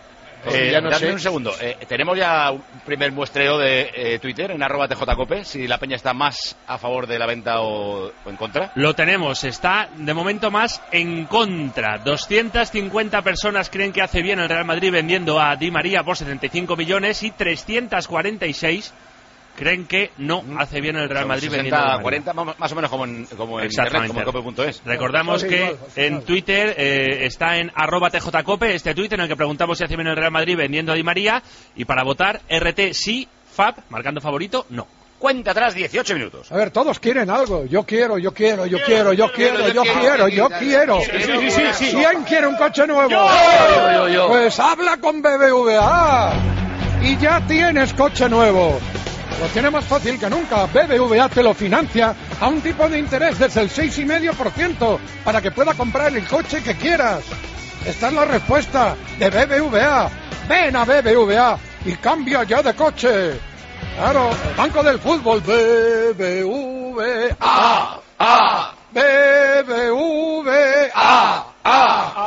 Eh, ya no dame sé. un segundo. Eh, tenemos ya un primer muestreo de eh, Twitter en arroba tjcope, si la peña está más a favor de la venta o, o en contra. Lo tenemos, está de momento más en contra. doscientas cincuenta personas creen que hace bien el Real Madrid vendiendo a Di María por setenta y cinco millones y trescientas cuarenta y seis creen que no hace bien el Real Madrid vendiendo a Di sesenta María. cuarenta, más o menos como en, como en internet, Exactamente. como en cope punto es. Recordamos que en Twitter eh, está en arroba tjcope este Twitter en el que preguntamos si hace bien el Real Madrid vendiendo a Di María, y para votar R T sí, Fab marcando favorito no. Cuenta atrás, dieciocho minutos. A ver, todos quieren algo. Yo quiero, yo quiero, yo quiero, yo quiero, yo quiero, yo quiero. Sí, sí, sí, sí. ¿Quién quiere un coche nuevo? Yo, yo, yo. Pues habla con B B V A y ya tienes coche nuevo. Lo tiene más fácil que nunca. B B V A te lo financia a un tipo de interés desde el seis coma cinco por ciento para que pueda comprar el coche que quieras. Esta es la respuesta de B B V A. Ven a B B V A y cambia ya de coche. Claro, el Banco del Fútbol. B B V A. A. B B V A. A.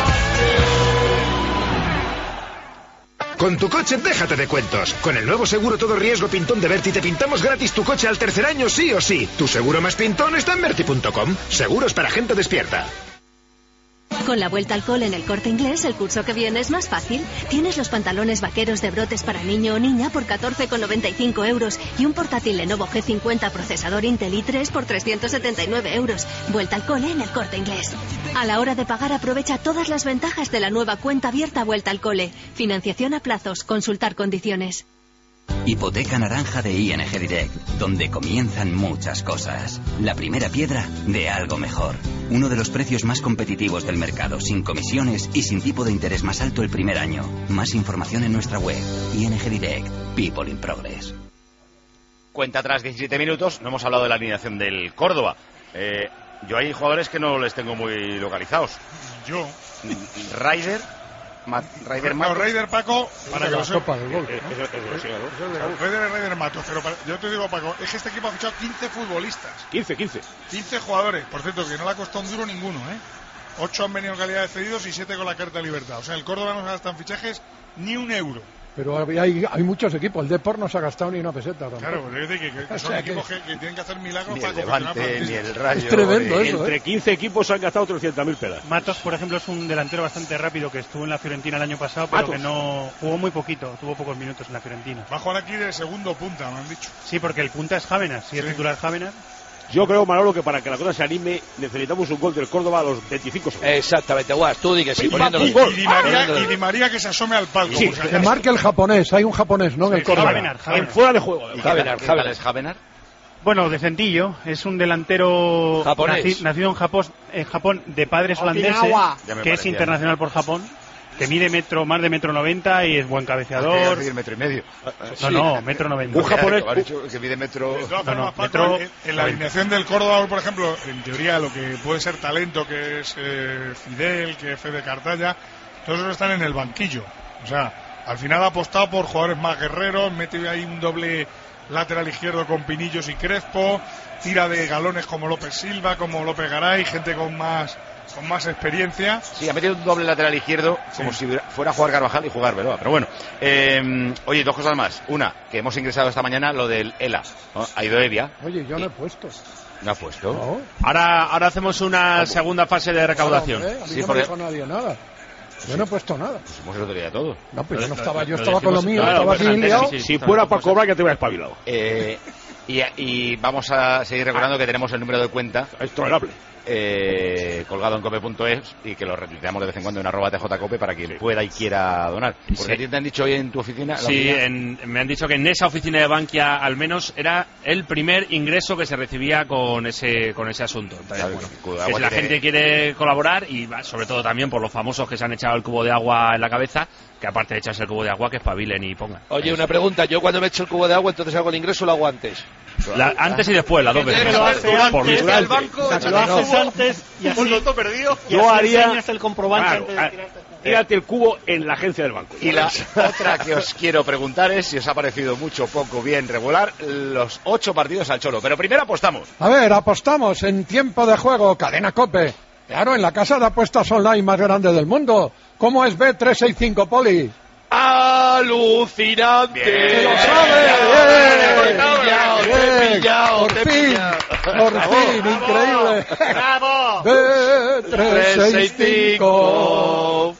Con tu coche déjate de cuentos. Con el nuevo seguro todo riesgo Pintón de Berti te pintamos gratis tu coche al tercer año sí o sí. Tu seguro más pintón está en berti punto com. Seguros para gente despierta. Con la vuelta al cole en el Corte Inglés, el curso que viene es más fácil. Tienes los pantalones vaqueros de brotes para niño o niña por catorce con noventa y cinco euros y un portátil Lenovo G cincuenta procesador Intel i tres por trescientos setenta y nueve euros. Vuelta al cole en el Corte Inglés. A la hora de pagar, aprovecha todas las ventajas de la nueva cuenta abierta Vuelta al Cole. Financiación a plazos. Consultar condiciones. Hipoteca naranja de I N G Direct, donde comienzan muchas cosas. La primera piedra de algo mejor. Uno de los precios más competitivos del mercado, sin comisiones y sin tipo de interés más alto el primer año. Más información en nuestra web. I N G Direct. People in Progress. Cuenta atrás, diecisiete minutos. No hemos hablado de la alineación del Córdoba. Eh, yo hay jugadores que no les tengo muy localizados. Yo. Ryder... Ma Raider Matos. No, Raider Paco, para que lo sepa. Raider es Raider Matos, pero para, yo te digo, Paco, es que este equipo ha fichado quince futbolistas. quince, quince. quince jugadores, por cierto, que no le ha costado un duro ninguno, ¿eh? ocho han venido en calidad de cedidos y siete con la carta de libertad. O sea, el Córdoba no se gasta en fichajes ni un euro. Pero hay, hay muchos equipos. El Depor no se ha gastado ni una peseta. Tampoco. Claro, pues es decir, que, que son o sea, equipos que, que tienen que hacer milagros ni para el confeccionar Levante, partidos. Ni el Rayo. Es tremendo eso, Entre ¿eh? quince equipos han gastado trescientas mil pelas. Matos, por ejemplo, es un delantero bastante rápido que estuvo en la Fiorentina el año pasado, pero Matos. que no jugó muy poquito, tuvo pocos minutos en la Fiorentina. Va a jugar aquí de segundo punta, me han dicho. Sí, porque el punta es Jávenas, si es Sí. titular Jávenas. Yo creo, Manolo, que para que la cosa se anime necesitamos un gol del Córdoba a los veinticinco segundos. Exactamente, Guas, tú di que sí, Pim, poniéndolo. pam, pum, Y Di gol. María, Ah, y Di María que se asome al palco. Sí, por si Que acaso. marque el japonés. Hay un japonés, ¿no? En el Sí, Córdoba. Jávenas, En Jávenas. fuera de juego. ¿Y Javenar, qué tal Javenar. es Javenar? Bueno, decentillo, es un delantero Japonés. naci- nacido en Japón, en Japón de padres holandeses, Okinawa. Ya me que es parecía. internacional por Japón, que mide metro más de metro noventa y es buen Quería cabeceador. decir metro y medio. No, no, metro noventa. Un japonés- Que, dicho que mide metro... De todas No, no, formas, Paco, metro en, en la alineación del Córdoba, por ejemplo, en teoría lo que puede ser talento, que es eh, Fidel, que es Fede Cartaya, todos esos están en el banquillo. O sea, al final ha apostado por jugadores más guerreros, mete ahí un doble lateral izquierdo con Pinillos y Crespo, tira de galones como López Silva, como López Garay, gente con más con más experiencia. Sí, ha metido un doble lateral izquierdo, como si fuera a jugar Carvajal y jugar Veloa. Pero bueno, eh, oye, dos cosas más. Una, que hemos ingresado esta mañana lo del ELA, ¿no? Ha ido Evia. Oye, yo no he puesto. ¿No ha puesto? No. Ahora, ahora hacemos una segunda fase de recaudación. Claro, hombre, a mí Sí, no porque- me dijo nadie nada. Yo no he puesto nada. Hemos el otro día todo. No, pero yo no Lo- estaba, yo lo estaba con lo decimos- mío, claro, estaba pues aquí antes, liado. sí, sí. Si fuera para cobrar, que te hubiera espabilado. Eh, y, y vamos a seguir recordando que tenemos el número de cuenta Es tolerable. eh, colgado en cope punto es y que lo retuiteamos de vez en cuando en arroba tjcope para quien pueda y quiera donar. Porque Sí. a ti te han dicho hoy en tu oficina... la Sí, oficina- en- me han dicho que en esa oficina de Bankia al menos era el primer ingreso que se recibía con ese con ese asunto. Entonces, Claro, bueno, el cubo de que agua si la tiene- gente quiere colaborar y va, sobre todo también por los famosos que se han echado el cubo de agua en la cabeza, que aparte de echarse el cubo de agua, que espabilen y pongan. Oye, una pregunta. Yo cuando me echo el cubo de agua, entonces hago el ingreso o lo hago antes. La- antes y después, las dos veces. Lo hace Por antes, literal. al banco, lo haces antes y así, y Yo así haría- enseñas el comprobante Claro, antes de a- tirarte. tírate el cubo en la agencia del banco. Y la otra que os quiero preguntar es si os ha parecido mucho, poco, bien, regular los ocho partidos al Cholo. Pero primero apostamos. A ver, apostamos en tiempo de juego, Cadena Cope. Claro, en la casa de apuestas online más grande del mundo. ¿Cómo es B trescientos sesenta y cinco, Poli? Alucinante. ¡Que lo sabe! Te he pillado, Por te he fin, pillado. por fin, increíble. ¡Bravo! De tres, seis, cinco.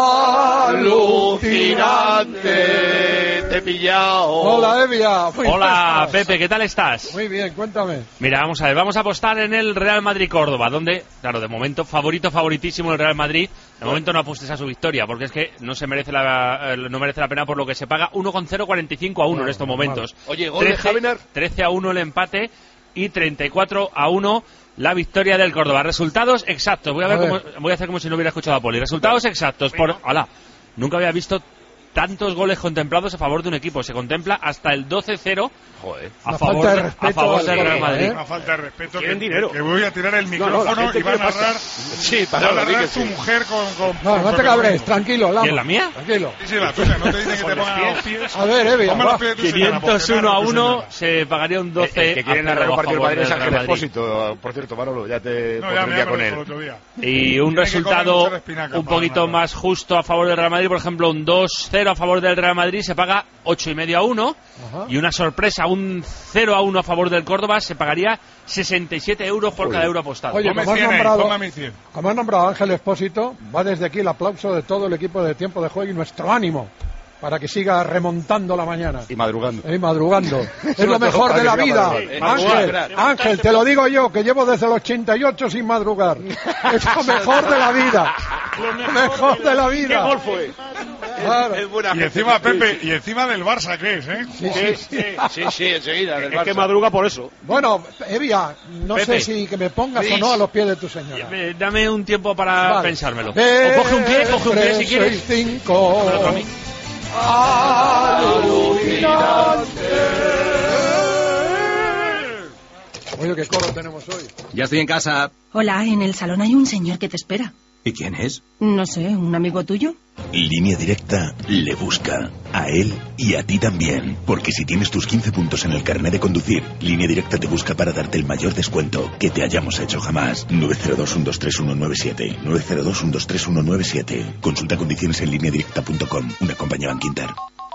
Alucinante. Te he pillado. Hola, Evia. Muy Hola, buenas. Pepe, ¿qué tal estás? Muy bien, cuéntame. Mira, vamos a ver, vamos a apostar en el Real Madrid-Córdoba, donde, claro, de momento, favorito, favoritísimo el Real Madrid. De momento no apuestes a su victoria, porque es que no se merece la, eh, no merece la pena por lo que se paga. uno coma cero cuarenta y cinco a uno en estos momentos. Oye, gol de Javenar. trece a uno el empate y treinta y cuatro a uno la victoria del Córdoba. Resultados exactos. Voy a ver, A ver. Cómo, voy a hacer como si no hubiera escuchado a Poli. Resultados exactos. Por, hola, nunca había visto tantos goles contemplados a favor de un equipo. Se contempla hasta el doce cero Joder. a Una favor, falta de de- a respeto favor al del Real Córdoba, Madrid. ¿eh? Una falta de respeto. Quieren Que, dinero. que voy a tirar el No, micrófono no, la gente y van a quiere narrar. Sí, Va a para narrar tu mujer con. con No, con no te Pepe cabres, Domingo. tranquilo, Lama. ¿Quién, la mía? Tranquilo. Sí, sí, la tuya. No te dicen que te pongan a los pies. A ver, Evia, Ponme va. los pies de tu señora, porque quinientos uno a narra tu uno señora. se pagaría un El, doce el que quiere a narrar cero un a partido del favor Madrid es del Real Ángel Madrid. Expósito. Por cierto, Manolo, ya te No, pondré ya un me día con el él. otro día. Y un Tiene que comer resultado mucha espinaca un para poquito ganarlo. más justo a favor del Real Madrid, por ejemplo, un dos cero a favor del Real Madrid se paga ocho y medio a uno. Ajá. Y una sorpresa, un cero a uno a favor del Córdoba, se pagaría sesenta y siete euros por cada euro apostado. Oye, Ponme como has cien ahí, nombrado, ponme a mí cien. como has nombrado a Ángel Expósito, va desde aquí el aplauso de todo el equipo de Tiempo de Juego y nuestro ánimo para que siga remontando la mañana. Y madrugando. Y madrugando. Es Sobre lo todo mejor para de que la siga vida. madrugando. Ángel, Ángel, te lo digo yo, que llevo desde el ochenta y ocho sin madrugar. Es lo mejor de la vida. Lo mejor de la vida. ¿Qué gol fue? Claro. Es buena Y gente. encima, Pepe, y encima del Barça, ¿qué es, eh? Sí, sí, sí. Sí, sí, enseguida. Del Es que Barça. madruga por eso. Bueno, Evia, no Pepe. sé si que me pongas o no a los pies de tu señora. Eh, Dame un tiempo para Vale. pensármelo. De O coge un pie, coge un pie si tres, quieres. seis, cinco. Pero tú a mí. Oye, qué coro tenemos hoy. Ya estoy en casa. Hola, en el salón hay un señor que te espera. ¿Y quién es? No sé, ¿un amigo tuyo? Línea Directa le busca a él y a ti también. Porque si tienes tus quince puntos en el carnet de conducir, Línea Directa te busca para darte el mayor descuento que te hayamos hecho jamás. nueve cero dos, uno dos tres, uno nueve siete. nueve cero dos, uno dos tres, uno nueve siete. Consulta condiciones en línea directa punto com. Una compañía Bankinter.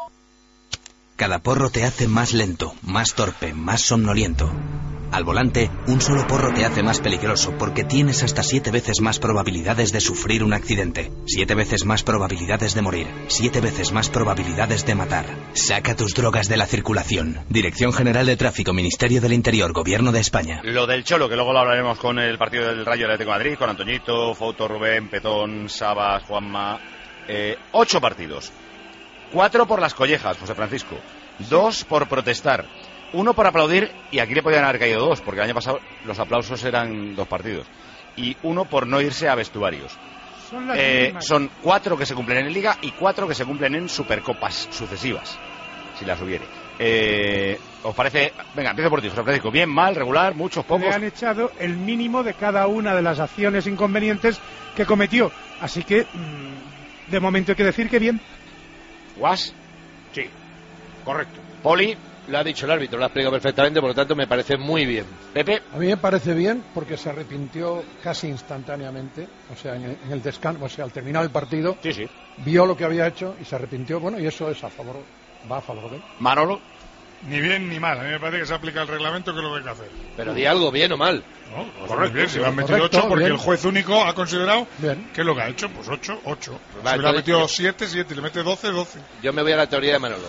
Cada porro te hace más lento, más torpe, más somnoliento. Al volante, un solo porro te hace más peligroso porque tienes hasta siete veces más probabilidades de sufrir un accidente, siete veces más probabilidades de morir, siete veces más probabilidades de matar. Saca tus drogas de la circulación. Dirección General de Tráfico, Ministerio del Interior, Gobierno de España. Lo del Cholo, que luego lo hablaremos con el partido del Rayo del Atlético de Madrid, con Antoñito, Fouto, Rubén, Petón, Sabas, Juanma. Eh, ocho partidos. Cuatro por las collejas, José Francisco. Dos por protestar. Uno por aplaudir, y aquí le podían haber caído dos, porque el año pasado los aplausos eran dos partidos. Y uno por no irse a vestuarios. Son las Eh, mismas. son cuatro que se cumplen en Liga y cuatro que se cumplen en Supercopas sucesivas, si las hubiere. Eh, ¿Os parece? Venga, empiezo por ti, José Francisco. Bien, mal, regular, muchos, pocos. Le han echado el mínimo de cada una de las acciones inconvenientes que cometió. Así que, mm, de momento hay que decir que bien. ¿Guas? Sí, correcto. Poli. Lo ha dicho el árbitro, lo ha explicado perfectamente, por lo tanto me parece muy bien. Pepe. A mí me parece bien porque se arrepintió casi instantáneamente, o sea, en el, en el descanso, o sea, al terminar el partido, sí, sí. vio lo que había hecho y se arrepintió, bueno, y eso es a favor, va a favor de él. Manolo. Ni bien ni mal. A mí me parece que se aplica el reglamento, que es lo que hay que hacer. Pero di algo bien o mal. No, pues Correcto, muy bien, se sí. le han metido Correcto, ocho porque bien. el juez único ha considerado bien. que es lo que ha hecho, pues ocho, ocho. Va, si le ha entonces metido yo- siete, siete, le mete doce, doce. Yo me voy a la teoría de Manolo.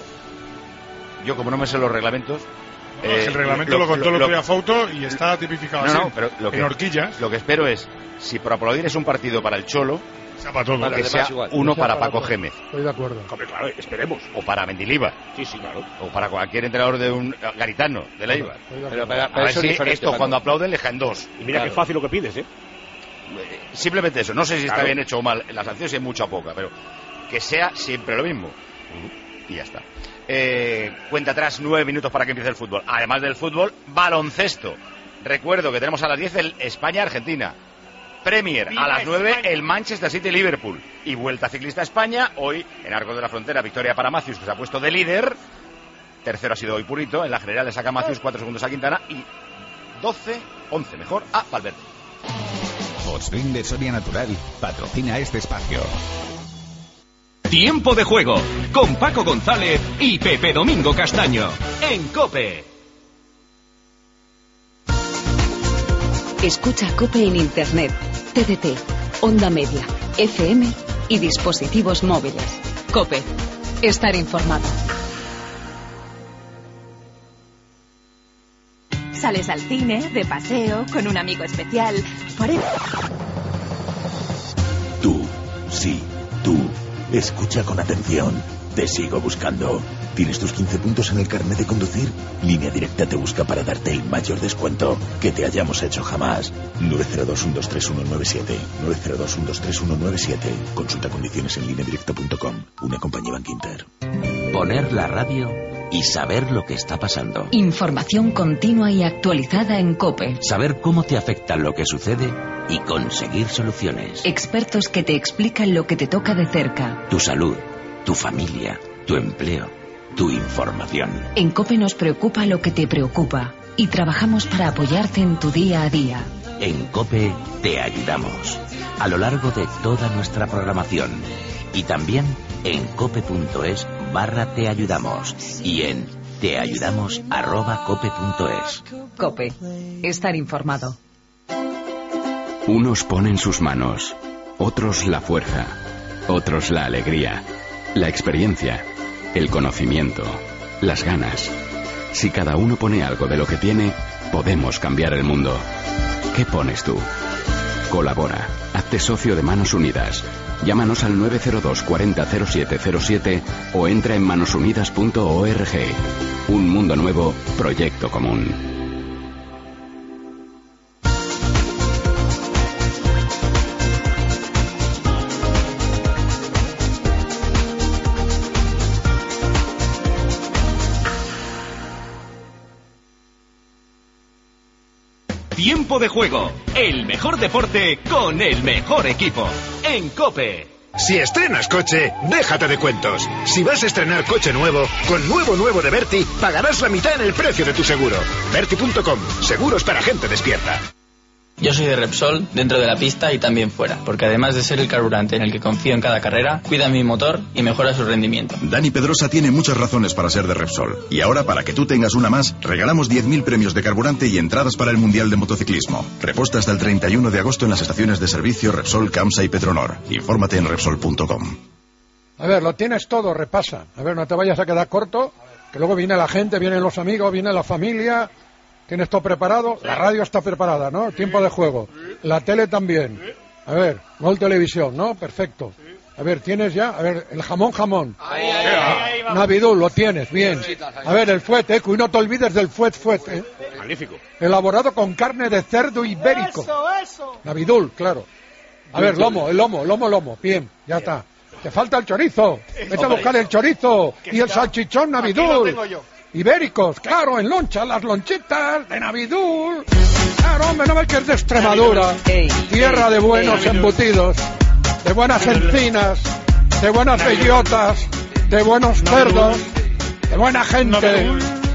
Yo, como no me sé los reglamentos. No, es que el reglamento lo, contó el otro día Fouto y está tipificado No, así. no, pero lo que, en horquillas. lo que espero es, si por aplaudir es un partido para el Cholo, sea para todo. que Vale, sea además igual. uno Que sea para para Paco todo. Gémez. Estoy de acuerdo. Hombre, claro, esperemos. O para Mendilibar. Sí, sí, claro. O para cualquier entrenador de un Garitano, de la Eibar. Estoy de Pero acuerdo. para- A para ver eso es si diferente, estos Paco. cuando aplauden le caen dos. Y mira Claro. qué fácil lo que pides, ¿eh? Simplemente eso. No sé si está Claro. bien hecho o mal. La sanción si es mucha o poca, pero que sea siempre lo mismo. Y ya está. Eh, cuenta atrás, nueve minutos para que empiece el fútbol. Además del fútbol, baloncesto. Recuerdo que tenemos a las diez el España-Argentina. Premier, a las nueve el Manchester City-Liverpool. Y Vuelta Ciclista a España, hoy en Arcos de la Frontera, victoria para Matthews, que se ha puesto de líder. Tercero ha sido hoy Purito, en la general le saca Matthews, cuatro segundos a Quintana y doce, once mejor a Valverde. Otsvin de Soria Natural patrocina este espacio. Tiempo de juego con Paco González y Pepe Domingo Castaño en COPE. Escucha COPE en Internet, T D T, Onda Media, F M y dispositivos móviles. COPE. Estar informado. Sales al cine, de paseo, con un amigo especial. Por eso... Tú, sí, tú. Escucha con atención. Te sigo buscando. ¿Tienes tus quince puntos en el carnet de conducir? Línea Directa te busca para darte el mayor descuento que te hayamos hecho jamás. nueve cero dos, uno dos tres uno nueve siete. nueve cero dos, uno dos tres uno nueve siete. Consulta condiciones en línea directa punto com. Una compañía Bankinter. Poner la radio y saber lo que está pasando. Información continua y actualizada en COPE. Saber cómo te afecta lo que sucede y conseguir soluciones. Expertos que te explican lo que te toca de cerca. Tu salud, tu familia, tu empleo, tu información. En COPE nos preocupa lo que te preocupa y trabajamos para apoyarte en tu día a día. En COPE te ayudamos a lo largo de toda nuestra programación y también en cope.es barra te ayudamos y en teayudamos arroba cope.es. COPE. Estar informado. Unos ponen sus manos, otros la fuerza, otros la alegría, la experiencia, el conocimiento, las ganas. Si cada uno pone algo de lo que tiene, podemos cambiar el mundo. ¿Qué pones tú? Colabora. Hazte socio de Manos Unidas. Llámanos al nueve cero dos, cuarenta, cero siete cero siete o entra en manos unidas punto org. Un mundo nuevo, proyecto común. Tiempo de juego, el mejor deporte con el mejor equipo, en COPE. Si estrenas coche, déjate de cuentos. Si vas a estrenar coche nuevo, con nuevo nuevo de Berti, pagarás la mitad en el precio de tu seguro. Berti punto com, seguros para gente despierta. Yo soy de Repsol, dentro de la pista y también fuera, porque además de ser el carburante en el que confío en cada carrera, cuida mi motor y mejora su rendimiento. Dani Pedrosa tiene muchas razones para ser de Repsol. Y ahora, para que tú tengas una más, regalamos diez mil premios de carburante y entradas para el Mundial de Motociclismo. Reposta hasta el treinta y uno de agosto en las estaciones de servicio Repsol, Camsa y Petronor. Infórmate en repsol punto com. A ver, lo tienes todo, repasa. A ver, no te vayas a quedar corto, que luego viene la gente, vienen los amigos, viene la familia... ¿Tienes todo preparado? La radio está preparada, ¿no? Tiempo de juego. La tele también. A ver, Gol Televisión, ¿no? Perfecto. A ver, ¿tienes ya? A ver, el jamón, jamón. Ahí, ahí, ahí, ahí, Navidul, lo tienes, bien. A ver, el fuet, ¿eh? Y no te olvides del fuet, fuet, ¿eh? Magnífico. Elaborado con carne de cerdo ibérico. Eso, eso. Navidul, claro. A ver, lomo, el lomo, lomo, lomo. Bien, ya está. Te falta el chorizo. Vete a buscar el chorizo y el salchichón Navidul. Ibéricos, claro, en loncha, las lonchitas de Navidul. Claro, hombre, no ves que es de Extremadura. Tierra de buenos embutidos, de buenas encinas, de buenas bellotas, de buenos cerdos, de buena gente.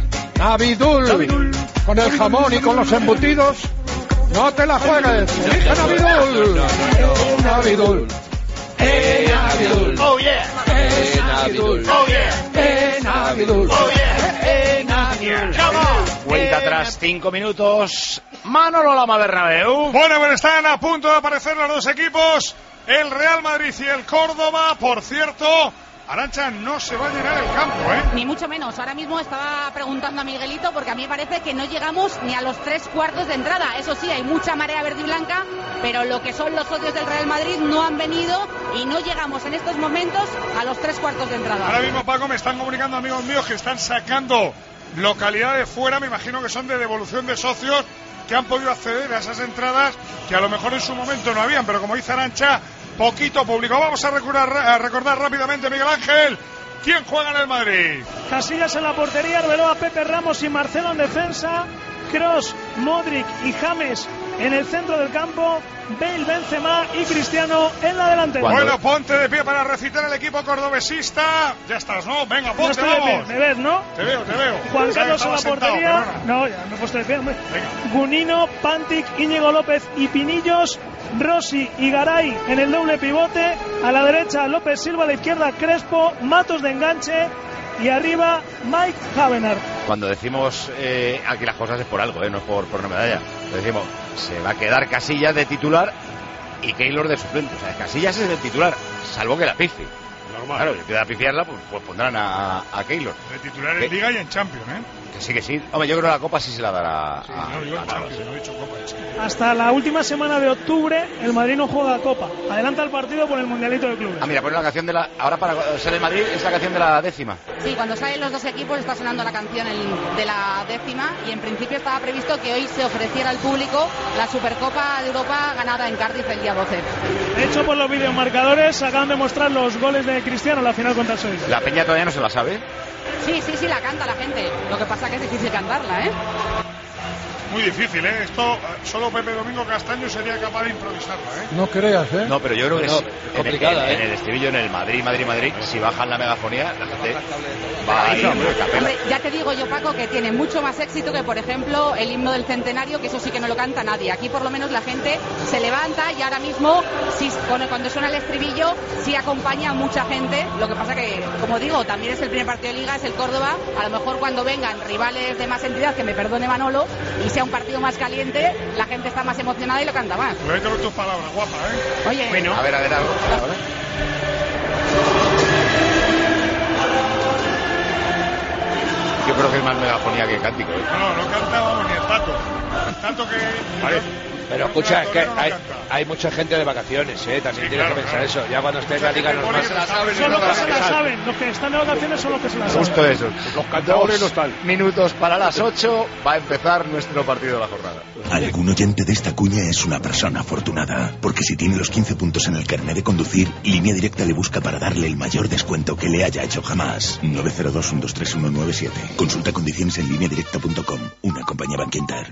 Navidul, con el jamón y con los embutidos, no te la juegues. Elige Navidul. Navidul. ¡Eh, Navidul! ¡Oh, yeah! ¡Eh, Navidul! ¡Oh, yeah! ¡Eh, Navidul! ¡Oh, yeah! ¡Eh, Navidul! ¡Come on! Cuenta atrás, cinco minutos. Manolo Lama Bernabéu. Bueno, pues están a punto de aparecer los dos equipos. El Real Madrid y el Córdoba. Por cierto, Arantxa, no se va a llenar el campo, ¿eh? Ni mucho menos. Ahora mismo estaba preguntando a Miguelito porque a mí me parece que no llegamos ni a los tres cuartos de entrada. Eso sí, hay mucha marea verde y blanca, pero lo que son los socios del Real Madrid no han venido y no llegamos en estos momentos a los tres cuartos de entrada. Ahora mismo, Paco, me están comunicando amigos míos que están sacando localidades fuera. Me imagino que son de devolución de socios que han podido acceder a esas entradas que a lo mejor en su momento no habían, pero como dice Arantxa, poquito público. Vamos a recordar, a recordar rápidamente, Miguel Ángel, ¿quién juega en el Madrid? Casillas en la portería, Arbeloa, Pepe Ramos y Marcelo en defensa, Kroos, Modric y James en el centro del campo, Bale, Benzema y Cristiano en la delantera. Bueno, ponte de pie para recitar el equipo cordobesista. Ya estás, ¿no? Venga, ponte, no estoy de pie, me ves, ¿no? Te veo, te veo. Juan Carlos en la portería. Sentado, no, ya me he puesto de pie. Venga. Gunino, Pantic, Íñigo López y Pinillos. Rossi y Garay en el doble pivote, a la derecha López Silva, a la izquierda Crespo, Matos de enganche y arriba Mike Havener. Cuando decimos eh, aquí las cosas es por algo, eh, no es por, por una medalla. Decimos, se va a quedar Casillas de titular y Keylor de suplente. O sea, Casillas es el titular, salvo que la pifi. Normal. Claro, si queda pifiarla, pues, pues pondrán a, a Keylor. De titular en Liga y en Champions, ¿eh? Que sí, que sí. Hombre, yo creo que la Copa sí se la dará sí, a, no, digo a Champions, no he dicho Copa. Es que... Hasta la última semana de octubre, el Madrid no juega Copa. Adelanta el partido por el Mundialito de Clubes. Ah, mira, pone la canción de la... Ahora para ser el Madrid es la canción de la décima. Sí, cuando salen los dos equipos está sonando la canción de la décima y en principio estaba previsto que hoy se ofreciera al público la Supercopa de Europa ganada en Cardiff el día doce. De hecho, por los videomarcadores acaban de mostrar los goles de Cristiano en la final contra el Sevilla. La Peña todavía no se la sabe. Sí, sí, sí, la canta la gente. Lo que pasa que es difícil cantarla, ¿eh? Muy difícil, ¿eh? Esto solo Pepe Domingo Castaño sería capaz de improvisarla, ¿eh? No creas, ¿eh? No, pero yo creo que no, es complicada, en, en, ¿eh? en el estribillo, en el Madrid, Madrid, Madrid, si bajan la megafonía, la gente va a ir a capela. Hombre, ya te digo yo, Paco, que tiene mucho más éxito que, por ejemplo, el himno del centenario, que eso sí que no lo canta nadie. Aquí, por lo menos, la gente se levanta y ahora mismo, si, cuando suena el estribillo, sí acompaña a mucha gente. Lo que pasa que, como digo, también es el primer partido de Liga, es el Córdoba. A lo mejor cuando vengan rivales de más entidad, que me perdone Manolo, y sea un partido más caliente, la gente está más emocionada y lo canta más. Cuídate con tus palabras, guapa, ¿eh? Oye, bueno, a ver, a ver, algo. Yo creo que es más megafonía que cántico, ¿eh? No, no, no cantábamos ni el tato. El tato que... Vale. Pero escucha, es que hay, hay mucha gente de vacaciones, ¿eh? También sí, tienes claro, que pensar claro. eso. Ya cuando esté en la liga normal. Son los que se la saben. Los que están de vacaciones son los que se la saben. Justo eso. Los cantadores no están. Minutos para las ocho. Va a empezar nuestro partido de la jornada. Algún oyente de esta cuña es una persona afortunada. Porque si tiene los quince puntos en el carnet de conducir, Línea Directa le busca para darle el mayor descuento que le haya hecho jamás. nueve cero dos, uno dos tres, uno nueve siete. Consulta condiciones en línea directa punto com. Una compañía Bankinter.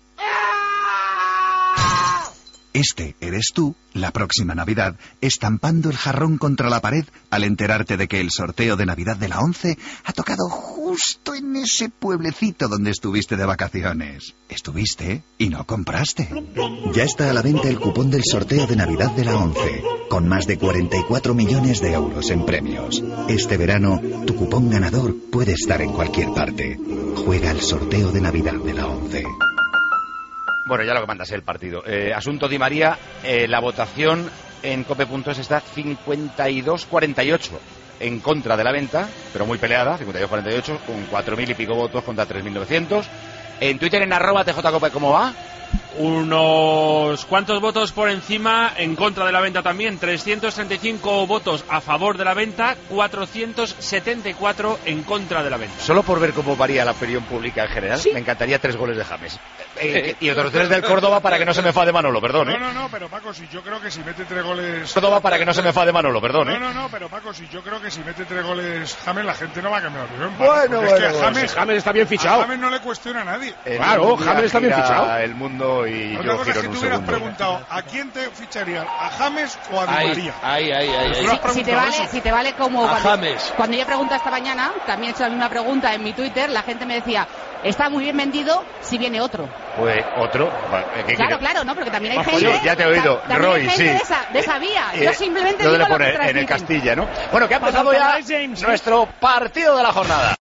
Este eres tú, la próxima Navidad, estampando el jarrón contra la pared al enterarte de que el sorteo de Navidad de la once ha tocado justo en ese pueblecito donde estuviste de vacaciones. Estuviste y no compraste. Ya está a la venta el cupón del sorteo de Navidad de la once, con más de cuarenta y cuatro millones de euros en premios. Este verano, tu cupón ganador puede estar en cualquier parte. Juega el sorteo de Navidad de la once. Bueno, ya lo que mandas el partido. Eh, asunto Di María, eh, la votación en cope punto es está cincuenta y dos cuarenta y ocho en contra de la venta, pero muy peleada, cincuenta y dos cuarenta y ocho, con cuatro mil y pico votos contra tres mil novecientos. En Twitter, en arroba tjcope, ¿cómo va? Unos cuantos votos por encima en contra de la venta también. trescientos treinta y cinco votos a favor de la venta, cuatrocientos setenta y cuatro en contra de la venta. Solo por ver cómo varía la opinión pública en general, ¿sí? Me encantaría tres goles de James. Eh, y otros tres del Córdoba para que no se me enfade Manolo, perdón. No, no, no, pero Paco, si yo creo que si mete tres goles... Córdoba para que no se me enfade Manolo, perdón. No, no, no, pero Paco, si yo creo que si mete tres goles James, la gente no va a cambiar la opinión. Bueno, bueno, es que bueno, James, James está bien fichado. A James no le cuestiona a nadie. El claro, James está bien fichado. El mundo y Otra yo cosa giro es que en un tú hubieras segundo. preguntado, ¿a quién te ficharían? ¿A James o a Di Ay, María? ay, ay, ay, ay. Si, si te vale, si te vale como A cuando, James. cuando yo pregunté esta mañana, también he hecho la misma pregunta en mi Twitter, la gente me decía, está muy bien vendido si viene otro. Pues otro. ¿Qué Claro, quiere? claro, no, porque también hay Bajo gente. yo, ya te he oído, ta- también Roy, hay gente sí. de esa, de esa vía. Yo Eh, simplemente lo digo de lo que poner en el transmiten. Castilla, ¿no? Bueno, que ha Cuando pasado ya pongáis James, ¿eh? nuestro partido de la jornada.